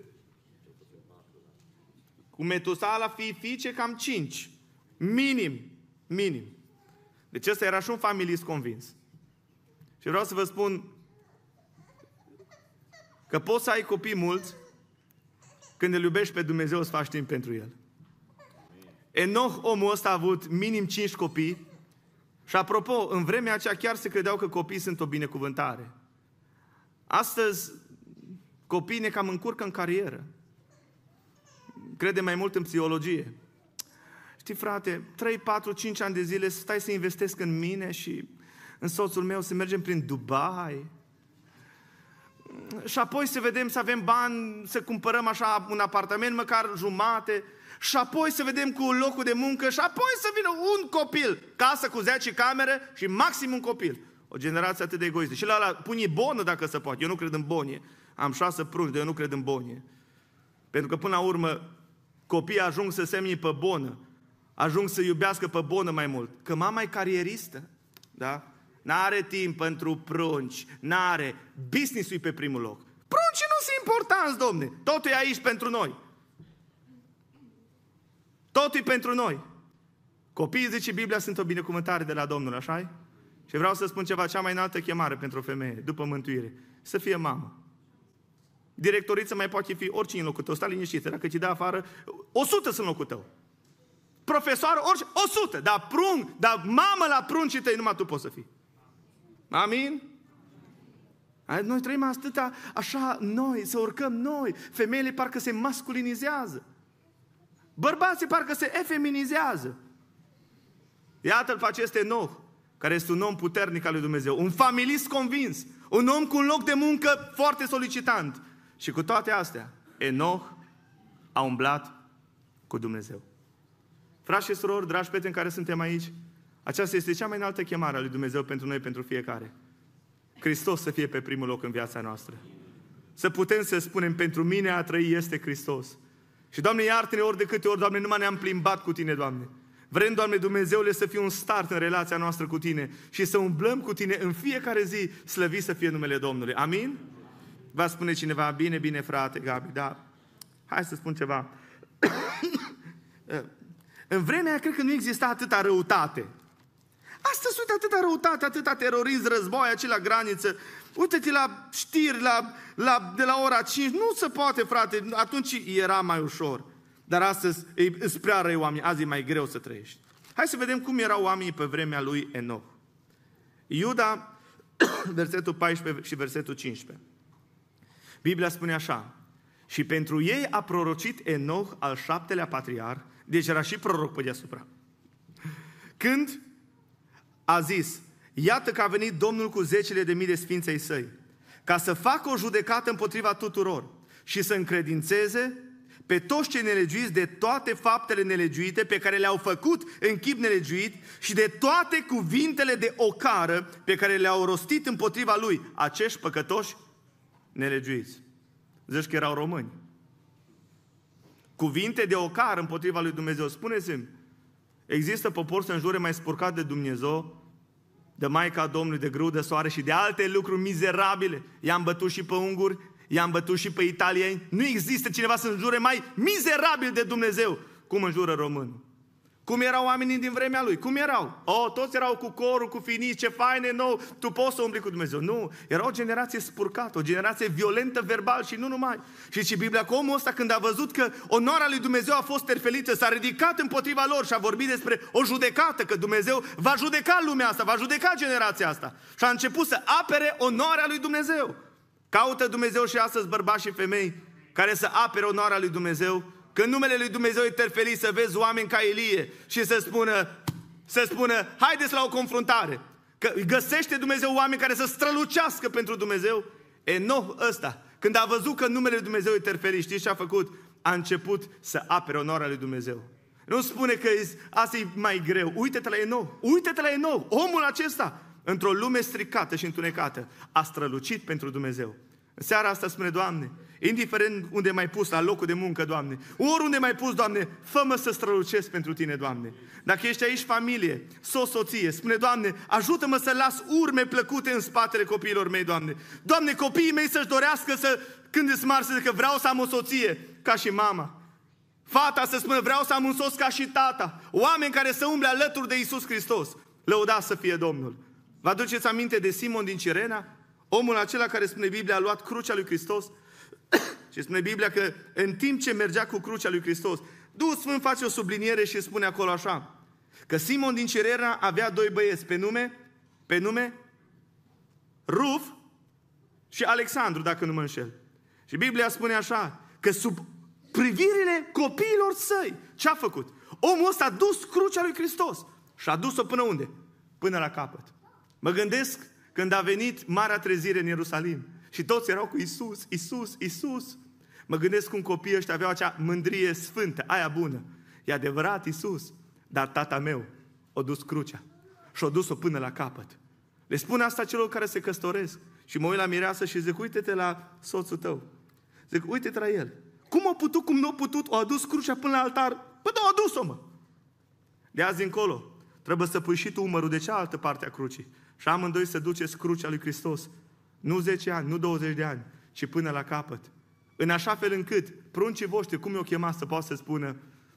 Cu Metusala, fii, fiice, cam cinci. Minim. Minim. Deci ăsta era și un familist convins. Și vreau să vă spun că poți să ai copii mulți când îl iubești pe Dumnezeu, să faci timp pentru El. Enoch, omul ăsta, a avut minim cinci copii și apropo, în vremea aceea chiar se credeau că copiii sunt o binecuvântare. Astăzi, copiii ne cam încurcă în carieră. Crede mai mult în psihologie. Știi, frate, trei, patru, cinci ani de zile stai să investesc în mine și în soțul meu, să mergem prin Dubai. Și apoi să vedem să avem bani, să cumpărăm așa un apartament, măcar jumate. Și apoi să vedem cu locul de muncă și apoi să vină un copil. Casă cu zece camere și maxim un copil. O generație atât de egoistă. Și la ăla pune bonă dacă se poate. Eu nu cred în bonie. Am șase prunci, dar eu nu cred în bonie. Pentru că până la urmă copiii ajung să semne pe bonă. Ajung să iubească pe bonă mai mult. Că mama e carieristă. Da? N-are timp pentru prunci. N-are. Business-ul e pe primul loc. Pruncii nu sunt importanți, domne. Totul e aici pentru noi. Totul e pentru noi. Copiii, zice Biblia, sunt o binecuvântare de la Domnul, așa-i? Și vreau să spun ceva, cea mai înaltă chemare pentru o femeie, după mântuire, să fie mamă. Directoriță mai poate fi oricine în locul tău, stai liniștită, dacă ți dă afară, o sută sunt în locul tău. Profesoară, orice, o sută, dar prunc, dar mamă la pruncii tăi, numai tu poți să fii. Amin? Noi trăim atâta, așa, noi, să urcăm noi, femeile parcă se masculinizează. Bărbații parcă se efeminizează. Iată-l pe acest Enoch, care este un om puternic al lui Dumnezeu, un familist convins, un om cu un loc de muncă foarte solicitant. Și cu toate astea, Enoch a umblat cu Dumnezeu. Frați și surori, dragi prieteni care suntem aici, aceasta este cea mai înaltă chemare a lui Dumnezeu pentru noi, pentru fiecare. Hristos să fie pe primul loc în viața noastră. Să putem să spunem, pentru mine a trăi este Hristos. Și, Doamne, iartă-ne ori de câte ori, Doamne, numai ne-am plimbat cu Tine, Doamne. Vrem, Doamne Dumnezeule, să fie un start în relația noastră cu Tine și să umblăm cu Tine în fiecare zi, slăvit să fie numele Domnului. Amin? Va spune cineva, bine, bine, frate Gabi, dar hai să spun ceva. În vremea aia, cred că nu exista atâta răutate. Astăzi, uite, atâta răutate, atâta terorism, război aici la graniță. Uite-te la știri, la, la, de la ora cinci. Nu se poate, frate. Atunci era mai ușor. Dar astăzi îți prea răi oameni. Azi e mai greu să trăiești. Hai să vedem cum erau oamenii pe vremea lui Enoch. Iuda, versetul paisprezece și versetul cincisprezece. Biblia spune așa. Și pentru ei a prorocit Enoch, al șaptelea patriarh. Deci era și proroc pe deasupra. Când a zis, iată că a venit Domnul cu zecile de mii de sfinți ai săi, ca să facă o judecată împotriva tuturor și să încredințeze pe toți cei nelegiuiți de toate faptele nelegiuite pe care le-au făcut în chip nelegiuit și de toate cuvintele de ocară pe care le-au rostit împotriva lui acești păcătoși nelegiuiți. Zici că erau români. Cuvinte de ocară împotriva lui Dumnezeu. Spuneți-mi, există popor să înjure mai spurcat de Dumnezeu, de Maica Domnului, de grâu de soare și de alte lucruri mizerabile? I-am bătut și pe unguri, i-am bătut și pe italieni. Nu există cineva să înjure mai mizerabil de Dumnezeu cum înjură românul. Cum erau oamenii din vremea lui? Cum erau? Oh, toți erau cu corul, cu finici, ce faine, nou, tu poți să umbli cu Dumnezeu. Nu, era o generație spurcată, o generație violentă verbal și nu numai. Și și Biblia că omul ăsta când a văzut că onoarea lui Dumnezeu a fost terfelită, s-a ridicat împotriva lor și a vorbit despre o judecată, că Dumnezeu va judeca lumea asta, va judeca generația asta. Și a început să apere onoarea lui Dumnezeu. Caută Dumnezeu și astăzi bărbați și femei care să apere onoarea lui Dumnezeu. Când numele lui Dumnezeu e terfelit, să vezi oameni ca Ilie și să spună, să spună, haideți la o confruntare. Că găsește Dumnezeu oameni care să strălucească pentru Dumnezeu. Enoch ăsta, când a văzut că numele lui Dumnezeu e terfelit, știți ce a făcut? A început să apere onoarea lui Dumnezeu. Nu spune că asta e mai greu. Uite-te la Enoch, uite-te la Enoch. Omul acesta, într-o lume stricată și întunecată, a strălucit pentru Dumnezeu. În seara asta spune, Doamne, indiferent unde m-ai pus, la locul de muncă, Doamne, oriunde m-ai pus, Doamne, fă-mă să strălucesc pentru Tine, Doamne. Dacă ești aici familie, soț, soție, spune, Doamne, ajută-mă să las urme plăcute în spatele copiilor mei, Doamne. Doamne, copiii mei să-și dorească să, când îți mari, să zică, vreau să am o soție ca și mama. Fata să spună, vreau să am un soț ca și tata. Oameni care să umble alături de Iisus Hristos. Lăudați să fie Domnul. Vă aduceți aminte de Simon din Cirena? Omul acela care, spune Biblia, a luat crucea lui Hristos și spune Biblia că în timp ce mergea cu crucea lui Hristos, Duhul Sfânt face o subliniere și spune acolo așa, că Simon din Cirena avea doi băieți pe nume, pe nume Ruf și Alexandru, dacă nu mă înșel. Și Biblia spune așa, că sub privirile copiilor săi, ce a făcut? Omul ăsta a dus crucea lui Hristos și a dus-o până unde? Până la capăt. Mă gândesc când a venit Marea Trezire în Ierusalim și toți erau cu Isus, Isus, Isus. Mă gândesc cum copiii ăștia aveau acea mândrie sfântă, aia bună. E adevărat Isus, dar tata meu a dus crucea și a dus-o până la capăt. Le spun asta celor care se căsătoresc și mă uit la mireasă și zic, uite-te la soțul tău. Zic, uite-te la el. Cum a putut, cum nu a putut, o adus crucea până la altar? Păi da, a adus-o, mă. De azi încolo, trebuie să pui și tu umărul de cealaltă parte a crucii. Și amândoi să duceți crucea lui Hristos. Nu zece ani, nu douăzeci de ani, ci până la capăt. În așa fel încât pruncii voștri, cum i-o chema, să poată să spună,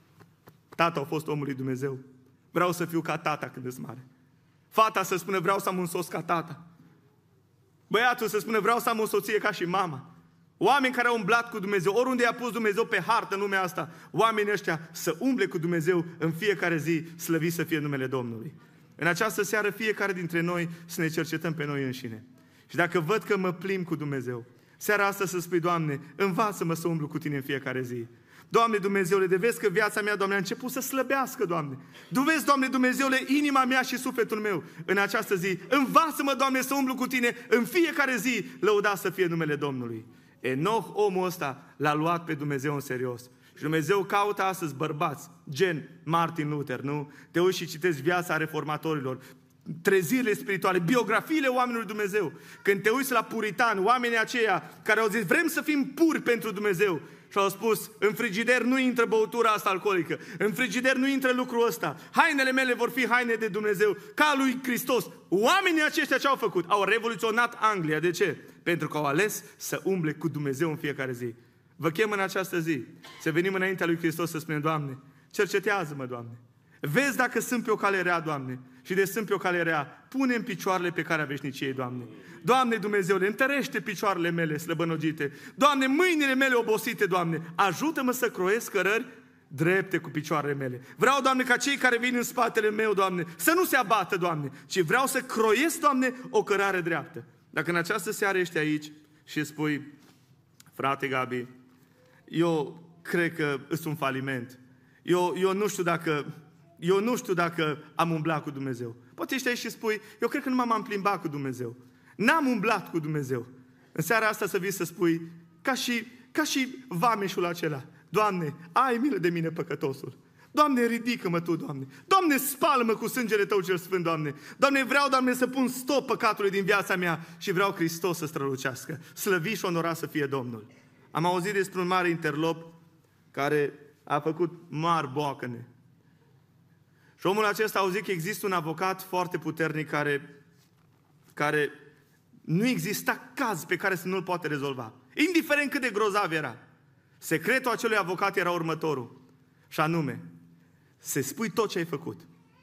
tata a fost omul lui Dumnezeu. Vreau să fiu ca tata când îs mare. Fata să spună, vreau să am un soț ca tata. Băiatul să spună, vreau să am o soție ca și mama. Oameni care au umblat cu Dumnezeu, oriunde i-a pus Dumnezeu pe hartă în lumea asta, oamenii ăștia să umble cu Dumnezeu în fiecare zi, slăvit să fie numele Domnului. În această seară, fiecare dintre noi să ne cercetăm pe noi înșine. Și dacă văd că mă plimb cu Dumnezeu, seara asta să spui, Doamne, învață-mă să umblu cu Tine în fiecare zi. Doamne Dumnezeule, de vezi că viața mea, Doamne, a început să slăbească, Doamne. Tu vezi, Doamne Dumnezeule, inima mea și sufletul meu în această zi. Învață-mă, Doamne, să umblu cu Tine în fiecare zi, lăudat să fie numele Domnului. Enoch, omul ăsta, l-a luat pe Dumnezeu în serios. Și Dumnezeu caută astăzi bărbați, gen Martin Luther, nu? Te uiți și citești viața reformatorilor, trezirile spirituale, biografiile oamenilor Dumnezeu. Când te uiți la puritani, oamenii aceia care au zis, vrem să fim puri pentru Dumnezeu. Și au spus, în frigider nu intră băutura asta alcoolică, în frigider nu intră lucrul ăsta, hainele mele vor fi haine de Dumnezeu, ca lui Hristos. Oamenii aceștia ce au făcut? Au revoluționat Anglia. De ce? Pentru că au ales să umble cu Dumnezeu în fiecare zi. Vă chem în această zi să venim înaintea lui Hristos să spunem, Doamne, cercetează-mă, Doamne. Vezi dacă sunt pe o cale rea, Doamne. Și de sunt pe o cale rea, pune în picioarele pe care a veșniciei, Doamne. Doamne Dumnezeule, întărește picioarele mele slăbănogite. Doamne, mâinile mele obosite, Doamne, ajută-mă să croiesc cărări drepte cu picioarele mele. Vreau, Doamne, ca cei care vin în spatele meu, Doamne, să nu se abată, Doamne, ci vreau să croiesc, Doamne, o cărare dreaptă. Dacă în această seară ești aici și spui, frate Gabi, eu cred că sunt un faliment. Eu, eu nu știu dacă... Eu nu știu dacă am umblat cu Dumnezeu. Poate ești aici și spui, eu cred că nu m-am plimbat cu Dumnezeu. N-am umblat cu Dumnezeu. În seara asta să vii să spui, ca și, ca și vameșul acela, Doamne, ai milă de mine păcătosul. Doamne, ridică-mă Tu, Doamne. Doamne, spală-mă cu sângele Tău cel sfânt, Doamne. Doamne, vreau, Doamne, să pun stop păcatului din viața mea și vreau Hristos să strălucească. Slăvit și onorat să fie Domnul. Am auzit despre un mare interlop care a făcut mari boacăne. Și omul acesta a auzit că există un avocat foarte puternic care, care nu exista caz pe care să nu-l poate rezolva. Indiferent cât de grozav era. Secretul acelui avocat era următorul. Și anume, să spui tot ce ai făcut.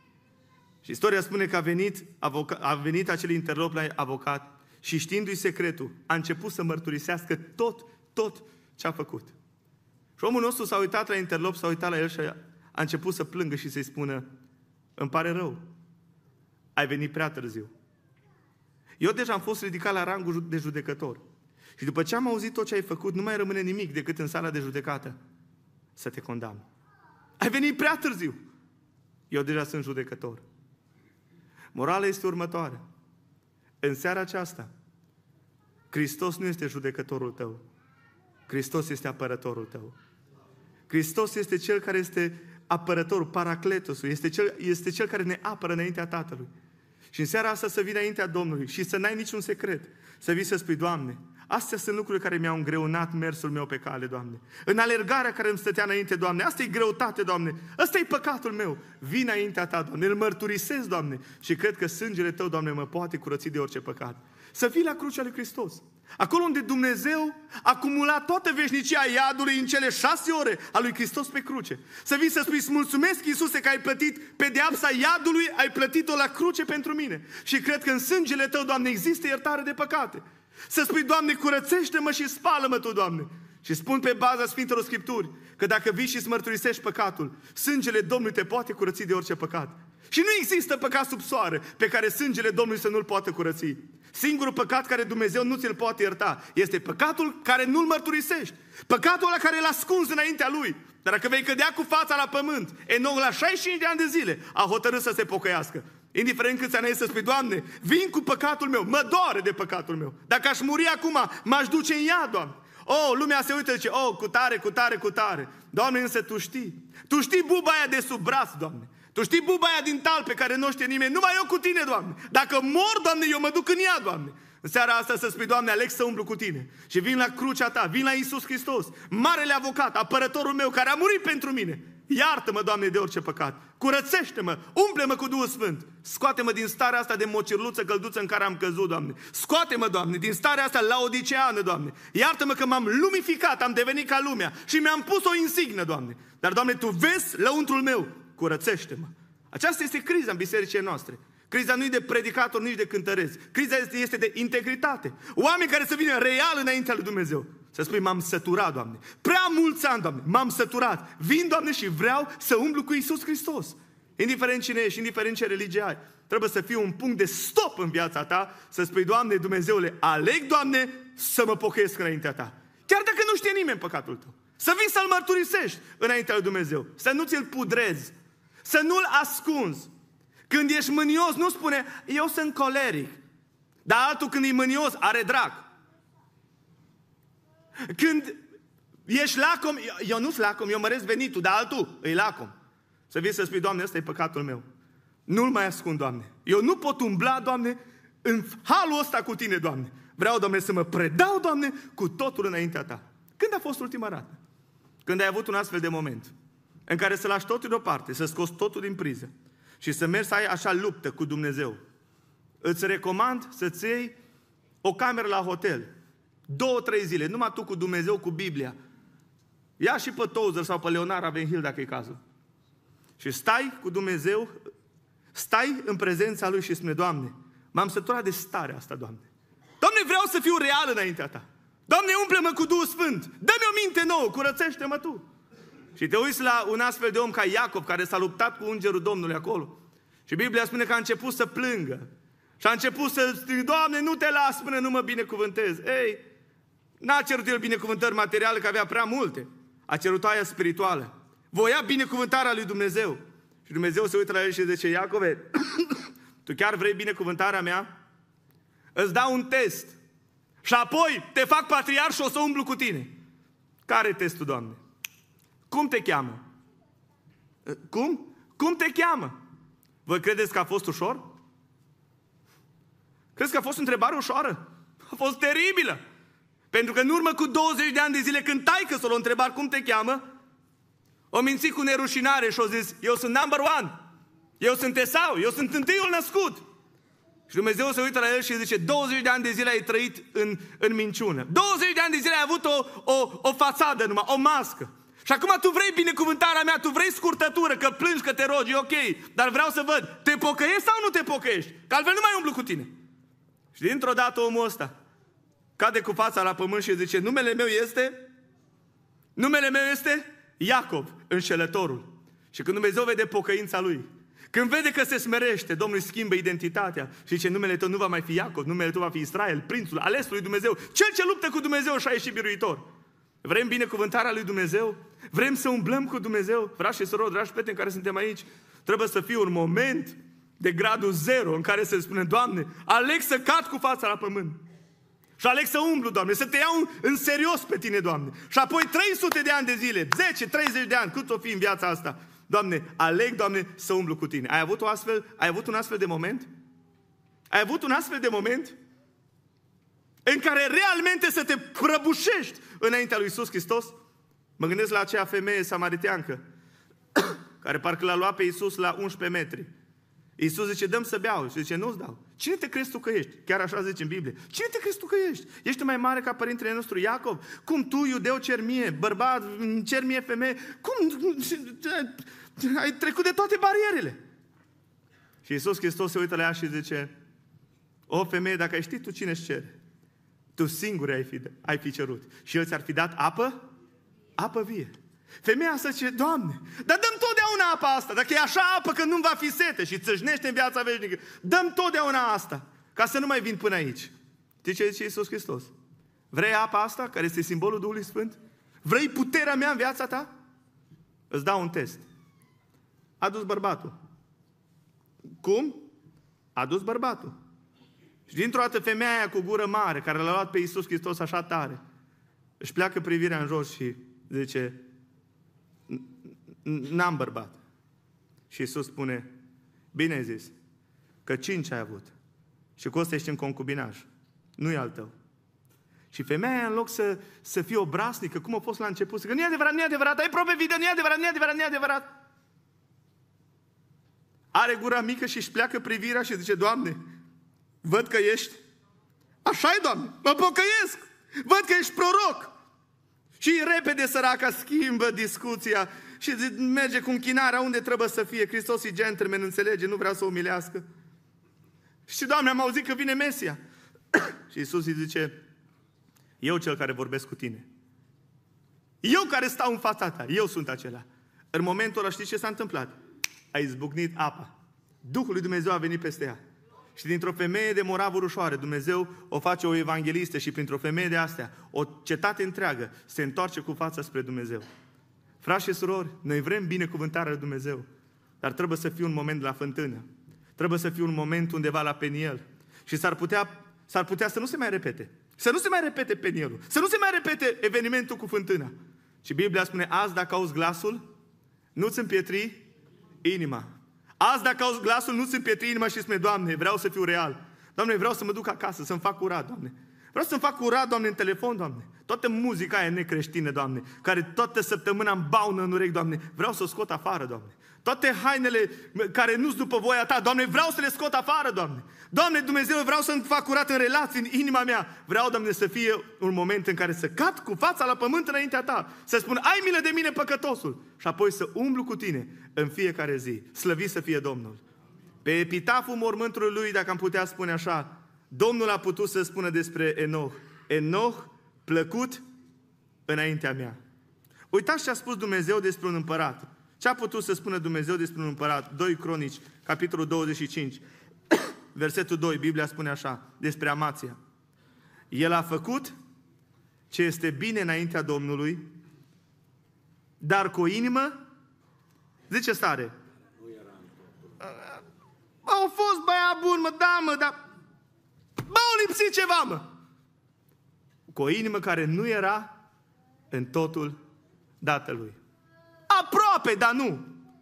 Și istoria spune că a venit, avoca, a venit acel interlop la avocat și știindu-i secretul, a început să mărturisească tot, tot ce a făcut. Și omul nostru s-a uitat la interlop, s-a uitat la el și a, a început să plângă și să-i spună, îmi pare rău, ai venit prea târziu. Eu deja am fost ridicat la rangul de judecător. Și după ce am auzit tot ce ai făcut, nu mai rămâne nimic decât în sala de judecată să te condamn. Ai venit prea târziu. Eu deja sunt judecător. Morala este următoarea. În seara aceasta, Hristos nu este judecătorul tău. Hristos este apărătorul tău. Hristos este Cel care este apărătorul, paracletosul, este cel, este cel care ne apără înaintea Tatălui. Și în seara asta să vii înaintea Domnului și să n-ai niciun secret. Să vii să spui, Doamne, astea sunt lucrurile care mi-au îngreunat mersul meu pe cale, Doamne. În alergarea care îmi stătea înainte, Doamne, asta e greutate, Doamne, ăsta e păcatul meu. Vin înaintea Ta, Doamne, îl mărturisesc, Doamne, și cred că sângele Tău, Doamne, mă poate curăți de orice păcat. Să fii la crucea lui Hristos. Acolo unde Dumnezeu a acumulat toată veșnicia iadului în cele șase ore a lui Hristos pe cruce. Să vii să spui, îți mulțumesc, Iisuse, că ai plătit pedeapsa iadului, ai plătit-o la cruce pentru mine. Și cred că în sângele Tău, Doamne, există iertare de păcate. Să spui, Doamne, curățește-mă și spală-mă Tu, Doamne. Și spun pe baza Sfintelor Scripturi că dacă vii și îți mărturisești păcatul, sângele Domnului te poate curăți de orice păcat. Și nu există păcat sub soare pe care sângele Domnului să nu-l poată curăți. Singurul păcat care Dumnezeu nu ți-l poate ierta este păcatul care nu-l mărturisești. Păcatul ăla care l-a ascuns înaintea lui. Dar dacă vei cădea cu fața la pământ, Enoch la șaizeci și cinci de ani de zile a hotărât să se pocăiască. Indiferent câți ani ai să spui, Doamne, vin cu păcatul meu, mă doare de păcatul meu. Dacă aș muri acum, m-aș duce în iad, Doamne. Oh, lumea se uită și zice, oh, cu tare, cu tare, cu tare. Doamne, însă Tu știi. Tu știi buba aia de sub braț, Doamne. Tu știi buba aia din tal pe care nu știe nimeni. Numai eu cu Tine, Doamne. Dacă mor, Doamne, eu mă duc în iad, Doamne. În seara asta să spui, Doamne, aleg să umblu cu Tine. Și vin la crucea Ta, vin la Iisus Hristos, marele avocat, apărătorul meu, care a murit pentru mine. Iartă-mă, Doamne, de orice păcat. Curățește-mă, umple-mă cu Duhul Sfânt. Scoate-mă din starea asta de mocirluță călduță în care am căzut, Doamne. Scoate-mă, Doamne, din starea asta laodiceană, Doamne. Iartă-mă că m-am lumificat, am devenit ca lumea și mi-am pus o insignă, Doamne. Dar, Doamne, Tu vezi lăuntrul meu. Curățește-mă. Aceasta este criza în bisericile noastre. Criza nu e de predicator, nici de cântăreți. Criza este, este de integritate. Oameni care să vină real înaintea lui Dumnezeu. Să spui, m-am săturat, Doamne. Prea mulți ani, Doamne, m-am săturat. Vin, Doamne, și vreau să umblu cu Iisus Hristos. Indiferent cine ești, indiferent ce religie ai, trebuie să fie un punct de stop în viața ta, să spui, Doamne, Dumnezeule, aleg, Doamne, să mă pocăiesc înaintea Ta. Chiar dacă nu știe nimeni păcatul tău. Să vii să-L mărturisești înaintea lui Dumnezeu. Să nu ți-l pudrezi. Să nu-l ascunzi. Când ești mânios, nu spune, eu sunt coleric. Dar altul când e mânios, are drag. Când ești lacom, eu nu sunt lacom, eu măresc venitul, dar altul e lacom. Să vii să spui, Doamne, ăsta e păcatul meu. Nu-l mai ascund, Doamne. Eu nu pot umbla, Doamne, în halul ăsta cu Tine, Doamne. Vreau, Doamne, să mă predau, Doamne, cu totul înaintea Ta. Când a fost ultima dată? Când ai avut un astfel de moment în care să lași totul deoparte, să scoți totul din priză și să mergi să ai așa luptă cu Dumnezeu. Îți recomand să-ți iei o cameră la hotel. Două, trei zile, numai tu cu Dumnezeu, cu Biblia. Ia și pe Tozer sau pe Leonard Ravenhill, dacă e cazul. Și stai cu Dumnezeu, stai în prezența Lui și spune, Doamne, m-am săturat de starea asta, Doamne. Doamne, vreau să fiu real înaintea Ta. Doamne, umple-mă cu Duhul Sfânt. Dă-mi o minte nouă, curățește-mă Tu. Și te uiți la un astfel de om ca Iacov, care s-a luptat cu îngerul Domnului acolo. Și Biblia spune că a început să plângă. Și a început să strige, Doamne, nu Te las până nu mă binecuvântez. Ei, n-a cerut el binecuvântări materiale, că avea prea multe. A cerut aia spirituală. Voia binecuvântarea lui Dumnezeu. Și Dumnezeu se uită la el și zice, Iacove, tu chiar vrei binecuvântarea mea? Îți dau un test. Și apoi te fac patriarh și o să umblu cu tine. Care e testul, Doamne? Cum te cheamă? Cum? Cum te cheamă? Voi credeți că a fost ușor? Crezi că a fost o întrebare ușoară? A fost teribilă. Pentru că în urmă cu douăzeci de ani de zile, când taică să l-o întrebat cum te cheamă, o mințit cu nerușinare și o zis, eu sunt number one. Eu sunt Esau, eu sunt întâiul născut. Și Dumnezeu se uită la el și zice, douăzeci de ani de zile ai trăit în, în minciună. douăzeci de ani de zile ai avut o, o, o fațadă numai, o mască. Și acum tu vrei binecuvântarea mea, tu vrei scurtătură, că plângi, că te rogi, e ok, dar vreau să văd, te pocăiești sau nu te pocăiești? Că altfel nu mai umblu cu tine. Și dintr-o dată omul ăsta cade cu fața la pământ și zice, numele meu este, numele meu este Iacov, înșelătorul. Și când Dumnezeu vede pocăința lui, când vede că se smerește, Domnul îi schimbă identitatea și zice, numele tău nu va mai fi Iacov, numele tău va fi Israel, prințul, alesul lui Dumnezeu, cel ce luptă cu Dumnezeu și a ieșit biruitor. Vrem binecuvântarea lui Dumnezeu? Vrem să umblăm cu Dumnezeu? Frați și surori, dragi prieteni care suntem aici, trebuie să fie un moment de gradul zero în care se spune, Doamne, aleg să cad cu fața la pământ. Și aleg să umblu, Doamne, să te iau în serios pe tine, Doamne. Și apoi trei sute de ani de zile, zece, treizeci de ani, cât o fi în viața asta, Doamne, aleg, Doamne, să umblu cu tine. Ai avut, o astfel, ai avut un astfel de moment? Ai avut un astfel de moment? În care realmente să te prăbușești înaintea lui Iisus Hristos? Mă gândesc la aceea femeie samariteancă, care parcă l-a luat pe Iisus la unsprezece metri. Iisus zice, dă-mi să beau. Și zice, nu-ți dau. Cine te crezi tu că ești? Chiar așa zice în Biblie. Cine te crezi tu că ești? Ești mai mare ca părintele nostru Iacov? Cum tu, iudeu, cer mie, bărbat, cer mie femeie? Cum? Ai trecut de toate barierele. Și Iisus Hristos se uită la ea și zice, o femeie, dacă ai ști tu cine-ți cere, tu singur ai fi, ai fi cerut. Și El ți-ar fi dat apă? Apă vie. Femeia asta zice, Doamne, dar dăm totdeauna apa asta. Dacă e așa apă că nu va fi sete și țâșnește în viața veșnică, dăm totdeauna asta, ca să nu mai vin până aici. Știi ce zice Iisus Hristos? Vrei apa asta, care este simbolul Duhului Sfânt? Vrei puterea mea în viața ta? Îți dau un test. A dus bărbatul. Cum? A dus bărbatul. Și dintr-o dată femeia aia cu gură mare, care l-a luat pe Iisus Hristos așa tare, își pleacă privirea în jos și zice, n-am bărbat. Și Iisus spune, bine ai zis, că cinci ai avut. Și cu ăsta ești în concubinaj. Nu e al tău. Și femeia, în loc să, să fie obraznică, cum a fost la început, să că nu e adevărat, nu e adevărat, ai probe video, nu e adevărat, nu e adevărat, nu e adevărat. Are gura mică și își pleacă privirea și zice, Doamne, văd că ești. Așa-i, Doamne, mă pocăiesc. Văd că ești proroc. Și repede săraca schimbă discuția și merge cu închinarea unde trebuie să fie. Hristos e gentleman, înțelege, nu vrea să o umilească. Și Doamne, am auzit că vine Mesia. Și Iisus îi zice, eu cel care vorbesc cu tine. Eu care stau în fața ta, eu sunt acela. În momentul ăla știți ce s-a întâmplat? A izbucnit apa. Duhul lui Dumnezeu a venit peste ea. Și dintr-o femeie de moravuri ușoare, Dumnezeu o face o evanghelistă și printr-o femeie de astea, o cetate întreagă se întoarce cu fața spre Dumnezeu. Frați și surori, noi vrem binecuvântarea lui Dumnezeu, dar trebuie să fie un moment la fântână. Trebuie să fie un moment undeva la Peniel. Și s-ar putea, s-ar putea să nu se mai repete. Să nu se mai repete Penielul. Să nu se mai repete evenimentul cu fântâna. Și Biblia spune, azi dacă auzi glasul, nu-ți împietri inima. Azi dacă auzi glasul, nu-ți împietri inima și spune, Doamne, vreau să fiu real. Doamne, vreau să mă duc acasă, să-mi fac curat, Doamne. Vreau să-mi fac curat, Doamne, în telefon, Doamne. Toată muzica aia necreștină, Doamne, care toată săptămâna îmi baună în urechi, Doamne. Vreau să o scot afară, Doamne. Toate hainele care nu-s după voia Ta, Doamne, vreau să le scot afară, Doamne. Doamne, Dumnezeu, vreau să-mi fac curat în relații, în inima mea. Vreau, Doamne, să fie un moment în care să cad cu fața la pământ înaintea Ta. Să spun, ai milă de mine, păcătosul. Și apoi să umblu cu Tine în fiecare zi. Slăvit să fie Domnul. Pe epitaful mormântului lui, dacă am putea spune așa, Domnul a putut să spună despre Enoch. Enoch, plăcut înaintea mea. Uitați ce a spus Dumnezeu despre un împărat. Ce a putut să spună Dumnezeu despre un împărat? doi Cronici, capitolul douăzeci și cinci, versetul doi, Biblia spune așa, despre Amația. El a făcut ce este bine înaintea Domnului, dar cu o inimă, zice stare, au fost băiat bun, mă, da, mă, dar bă, o lipsit ceva, mă. Cu o inimă care nu era în totul dată lui. Aproape, dar nu.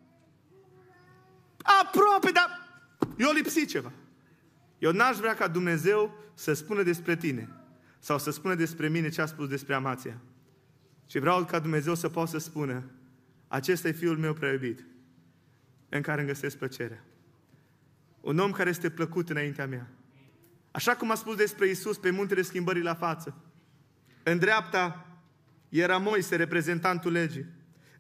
Aproape, dar eu lipsit ceva. Eu n-aș vrea ca Dumnezeu să spună despre tine sau să spună despre mine ce a spus despre Amația. Și vreau ca Dumnezeu să poată să spună, acesta e Fiul meu prea iubit, în care îmi găsesc plăcerea. Un om care este plăcut înaintea mea. Așa cum a spus despre Iisus pe muntele schimbării la față. În dreapta era Moise, reprezentantul legii.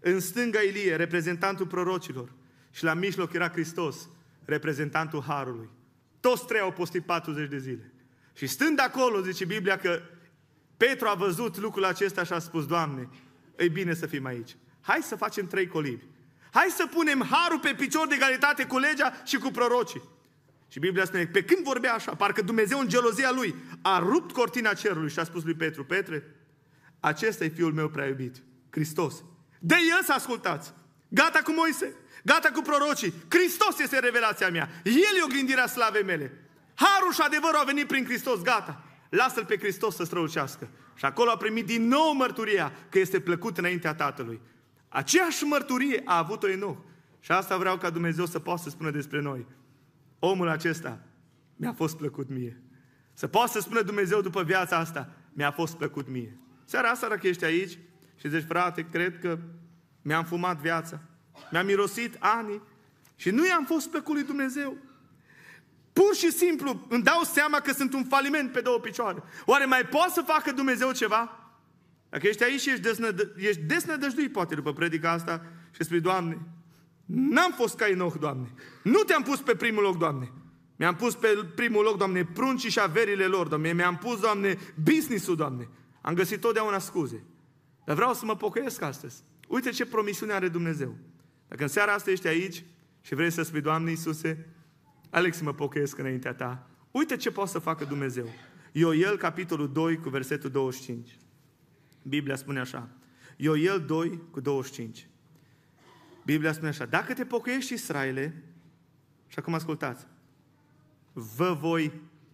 În stânga Ilie, reprezentantul prorocilor. Și la mijloc era Hristos, reprezentantul Harului. Toți trei au postit patruzeci de zile. Și stând acolo, zice Biblia, că Petru a văzut lucrul acesta și a spus, Doamne, e bine să fim aici. Hai să facem trei colibi. Hai să punem harul pe picior de egalitate cu legea și cu prorocii. Și Biblia spune, pe când vorbea așa, parcă Dumnezeu în gelozia lui a rupt cortina cerului și a spus lui Petru, Petre, acesta e Fiul meu prea iubit, Hristos. De el să ascultați. Gata cu Moise, gata cu prorocii. Hristos este revelația mea. El e oglindirea slavei mele. Harul și adevărul a venit prin Hristos, gata. Lasă-L pe Hristos să strălucească. Și acolo a primit din nou mărturia că este plăcut înaintea Tatălui. Aceeași mărturie a avut-o Enoch. Și asta vreau ca Dumnezeu să poată să spună despre noi. Omul acesta mi-a fost plăcut mie. Să poată să spună Dumnezeu după viața asta, mi-a fost plăcut mie. Seara asta, dacă ești aici și zici, frate, cred că mi-am fumat viața, mi-am mirosit ani și nu i-am fost plăcut lui Dumnezeu. Pur și simplu îmi dau seama că sunt un faliment pe două picioare. Oare mai poate să facă Dumnezeu ceva? Dacă ești aici și ești, desnădă, ești desnădăjduit, poate, după predica asta și spui, Doamne, n-am fost ca Enoch, Doamne. Nu te-am pus pe primul loc, Doamne. Mi-am pus pe primul loc, Doamne, pruncii și averile lor, Doamne. Mi-am pus, Doamne, business-ul, Doamne. Am găsit totdeauna scuze. Dar vreau să mă pocăiesc astăzi. Uite ce promisiune are Dumnezeu. Dacă în seara asta ești aici și vrei să spui, Doamne Iisuse, aleg să mă pocăiesc înaintea Ta. Uite ce poate să facă Dumnezeu. Ioel, capitolul doi, cu versetul douăzeci și cinci. Biblia spune așa. Ioel doi, cu douăzeci și cinci. Biblia spune așa. Dacă te pocăiești, Israele, și acum ascultați, vă voi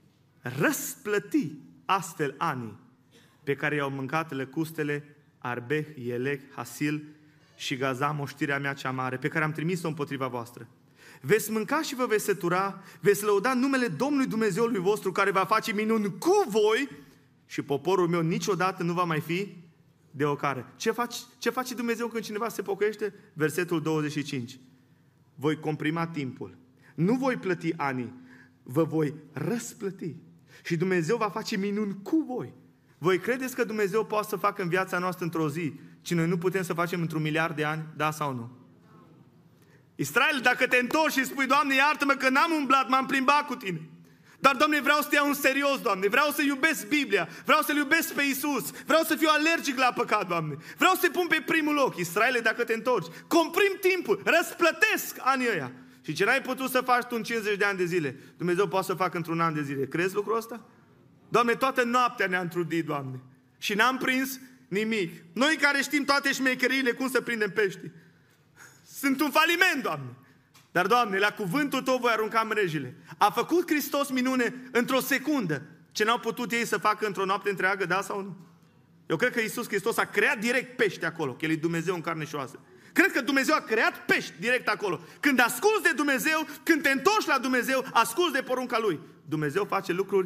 răsplăti astfel anii pe care i-au mâncat lăcustele Arbeh, Elec, Hasil și Gaza, moștirea mea cea mare, pe care am trimis-o împotriva voastră. Veți mânca și vă veți sătura, veți lăuda numele Domnului Dumnezeului vostru, care va face minuni cu voi și poporul meu niciodată nu va mai fi de ocară. Ce, faci, ce face Dumnezeu când cineva se pocăiește? Versetul douăzeci și cinci. Voi comprima timpul. Nu voi plăti anii, vă voi răsplăti. Și Dumnezeu va face minuni cu voi. Voi credeți că Dumnezeu poate să facă în viața noastră într-o zi ce noi nu putem să facem într-un miliard de ani? Da sau nu? Israel, dacă te întorci și spui, Doamne, iartă-mă că n-am umblat, m-am plimbat cu Tine. Dar, Doamne, vreau să te iau în serios, Doamne. Vreau să iubesc Biblia. Vreau să-L iubesc pe Iisus. Vreau să fiu alergic la păcat, Doamne. Vreau să te pun pe primul loc. Israele, dacă te întorci, comprim timpul, răsplătesc anii ăia. Și ce n-ai putut să faci tu în cincizeci de ani de zile, Dumnezeu poate să facă într-un an de zile. Crezi lucrul ăsta? Doamne, toată noaptea ne-am trudit, Doamne. Și n-am prins nimic. Noi care știm toate șmecheriile, cum să prindem pești. Sunt un faliment, Doamne. Dar, Doamne, la cuvântul Tău voi arunca mrejile. A făcut Hristos minune într-o secundă, ce n-au putut ei să facă într-o noapte întreagă, da sau nu? Eu cred că Iisus Hristos a creat direct pești acolo, că El e Dumnezeu în carne și oasă. Cred că Dumnezeu a creat pești direct acolo. Când asculți de Dumnezeu, când te întorci la Dumnezeu, asculți de porunca Lui. Dumnezeu face lucruri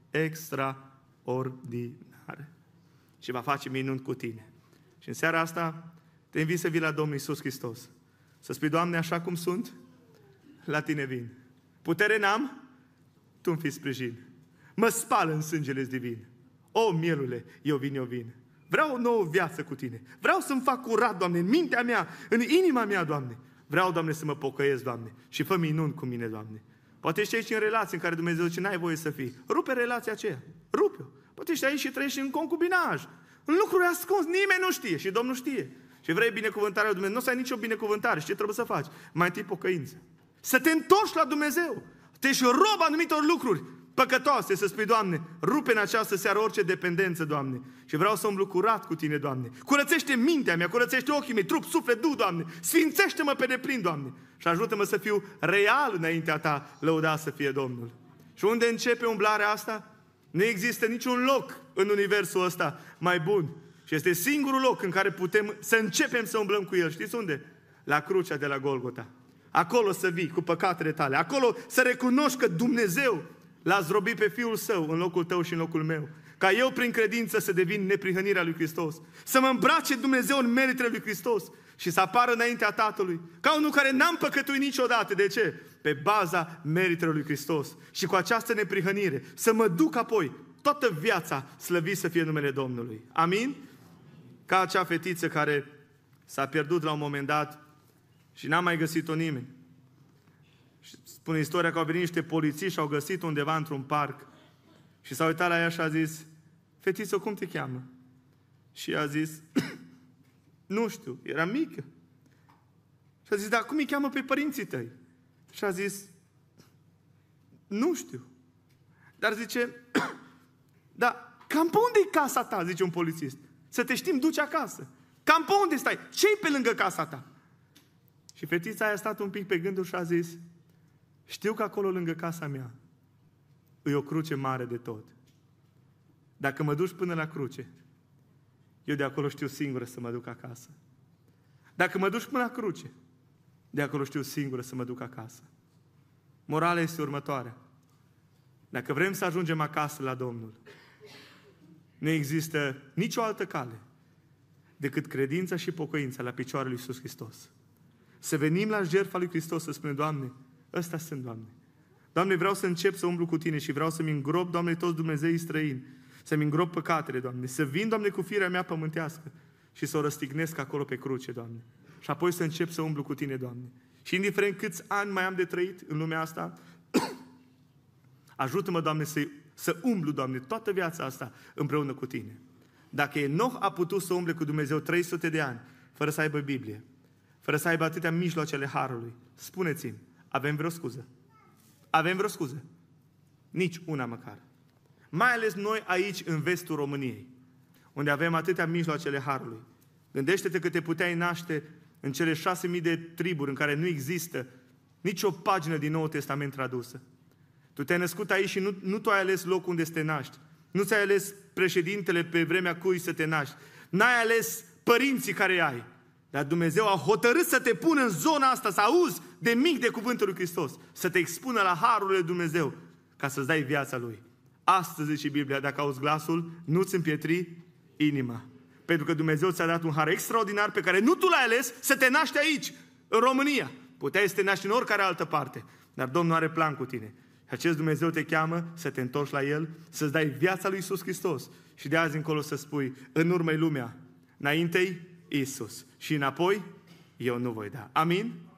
extraordinare. Și va face minuni cu tine. Și în seara asta te invit să vii la Domnul Iisus Hristos. Să spui, Doamne, așa cum sunt, la Tine vin. Putere n-am, Tu-mi fii sprijin. Mă spală în sângele divin. O, mielule, eu vin, eu vin. Vreau o nouă viață cu Tine. Vreau să-mi fac curat, Doamne, în mintea mea, în inima mea, Doamne. Vreau, Doamne, să mă pocăiesc, Doamne. Și fă minuni cu mine, Doamne. Poate ești aici în relații în care Dumnezeu zice, n-ai voie să fii. Rupe relația aceea. Rupe-o. Poate ești aici și trăiești în concubinaj. În lucruri ascuns. Nimeni nu știe. Și Domnul știe. Și vrei binecuvântarea lui Dumnezeu. Nu o să ai nicio binecuvântare. Și ce trebuie să faci? Mai întâi pocăință. Să te întorci la Dumnezeu. Te ești rob anumitor lucruri păcătoase, să spui, Doamne, rupe în această seară orice dependență, Doamne. Și vreau să umblu curat cu Tine, Doamne. Curățește mintea mea, curățește ochii mei, trup, suflet, duh, Doamne. Sfințește-mă pe deplin, Doamne. Și ajută-mă să fiu real înaintea Ta, lăudat să fie Domnul. Și unde începe umblarea asta? Nu există niciun loc în universul ăsta mai bun. Și este singurul loc în care putem să începem să umblăm cu El. Știți unde? La crucea de la Golgota. Acolo să vii cu păcatele tale. Acolo să recunoști că Dumnezeu L-a zdrobit pe Fiul Său în locul tău și în locul meu. Ca eu prin credință să devin neprihănirea lui Hristos. Să mă îmbrace Dumnezeu în meritele lui Hristos și să apară înaintea Tatălui. Ca unul care n-am păcătuit niciodată. De ce? Pe baza meritelor lui Hristos. Și cu această neprihănire să mă duc apoi toată viața slăvit să fie numele Domnului. Amin? Ca acea fetiță care S-a pierdut la un moment dat și n-a mai găsit-o nimeni. Și spune istoria că au venit niște polițiști și au găsit undeva într-un parc. Și s-a uitat la ea și a zis, fetiță, cum te cheamă? Și a zis, nu știu, era mică. Și a zis, dar cum îi cheamă pe părinții tăi? Și a zis, nu știu. Dar zice, da, cam pe unde e casa ta, zice un polițist. Să te știm, duci acasă. Cam pe unde stai? Ce-i pe lângă casa ta? Și fetița aia a stat un pic pe gânduri și a zis, știu că acolo lângă casa mea e o cruce mare de tot. Dacă mă duci până la cruce, eu de acolo știu singură să mă duc acasă. Dacă mă duci până la cruce, de acolo știu singură să mă duc acasă. Morala este următoarea. Dacă vrem să ajungem acasă la Domnul, nu există nicio altă cale decât credința și pocăința la picioarele lui Iisus Hristos. Să venim la jertfa lui Hristos, să spunem, Doamne, ăsta sunt, Doamne. Doamne, vreau să încep să umblu cu Tine și vreau să-mi îngrop, Doamne, toți Dumnezeii străini, să-mi îngrop păcatele, Doamne, să vin, Doamne, cu firea mea pământească și să o răstignesc acolo pe cruce, Doamne. Și apoi să încep să umblu cu Tine, Doamne. Și indiferent câți ani mai am de trăit în lumea asta, ajută-mă, Doamne, să, să umblu, Doamne, toată viața asta împreună cu Tine. Dacă Enoch a putut să umble cu Dumnezeu trei sute de ani, fără să aibă Biblie, fără să aibă atâtea mijloacele harului, spuneți-mi, avem vreo scuză? Avem vreo scuză? Nici una măcar. Mai ales noi aici, în vestul României, unde avem atâtea mijloacele harului. Gândește-te că te puteai naște în cele șase mii de triburi în care nu există nicio pagină din Noul Testament tradusă. Tu te-ai născut aici și nu, nu tu ai ales locul unde să te naști. Nu ți-ai ales președintele pe vremea cui să te naști. N-ai ales părinții care ai. Dar Dumnezeu a hotărât să te pună în zona asta, să auzi de mic de cuvântul lui Hristos, să te expună la harul lui Dumnezeu, ca să-ți dai viața Lui. Astăzi, zice Biblia, dacă auzi glasul, nu-ți împietri inima. Pentru că Dumnezeu ți-a dat un har extraordinar pe care nu tu l-ai ales să te naști aici, în România. Puteai să te naști în oricare altă parte, dar Domnul are plan cu tine. Și acest Dumnezeu te cheamă să te întorci la El, să-ți dai viața lui Iisus Hristos și de azi încolo să spui, în urmă-i lumea, înainte-i Iisus și înapoi eu nu voi da. Amin?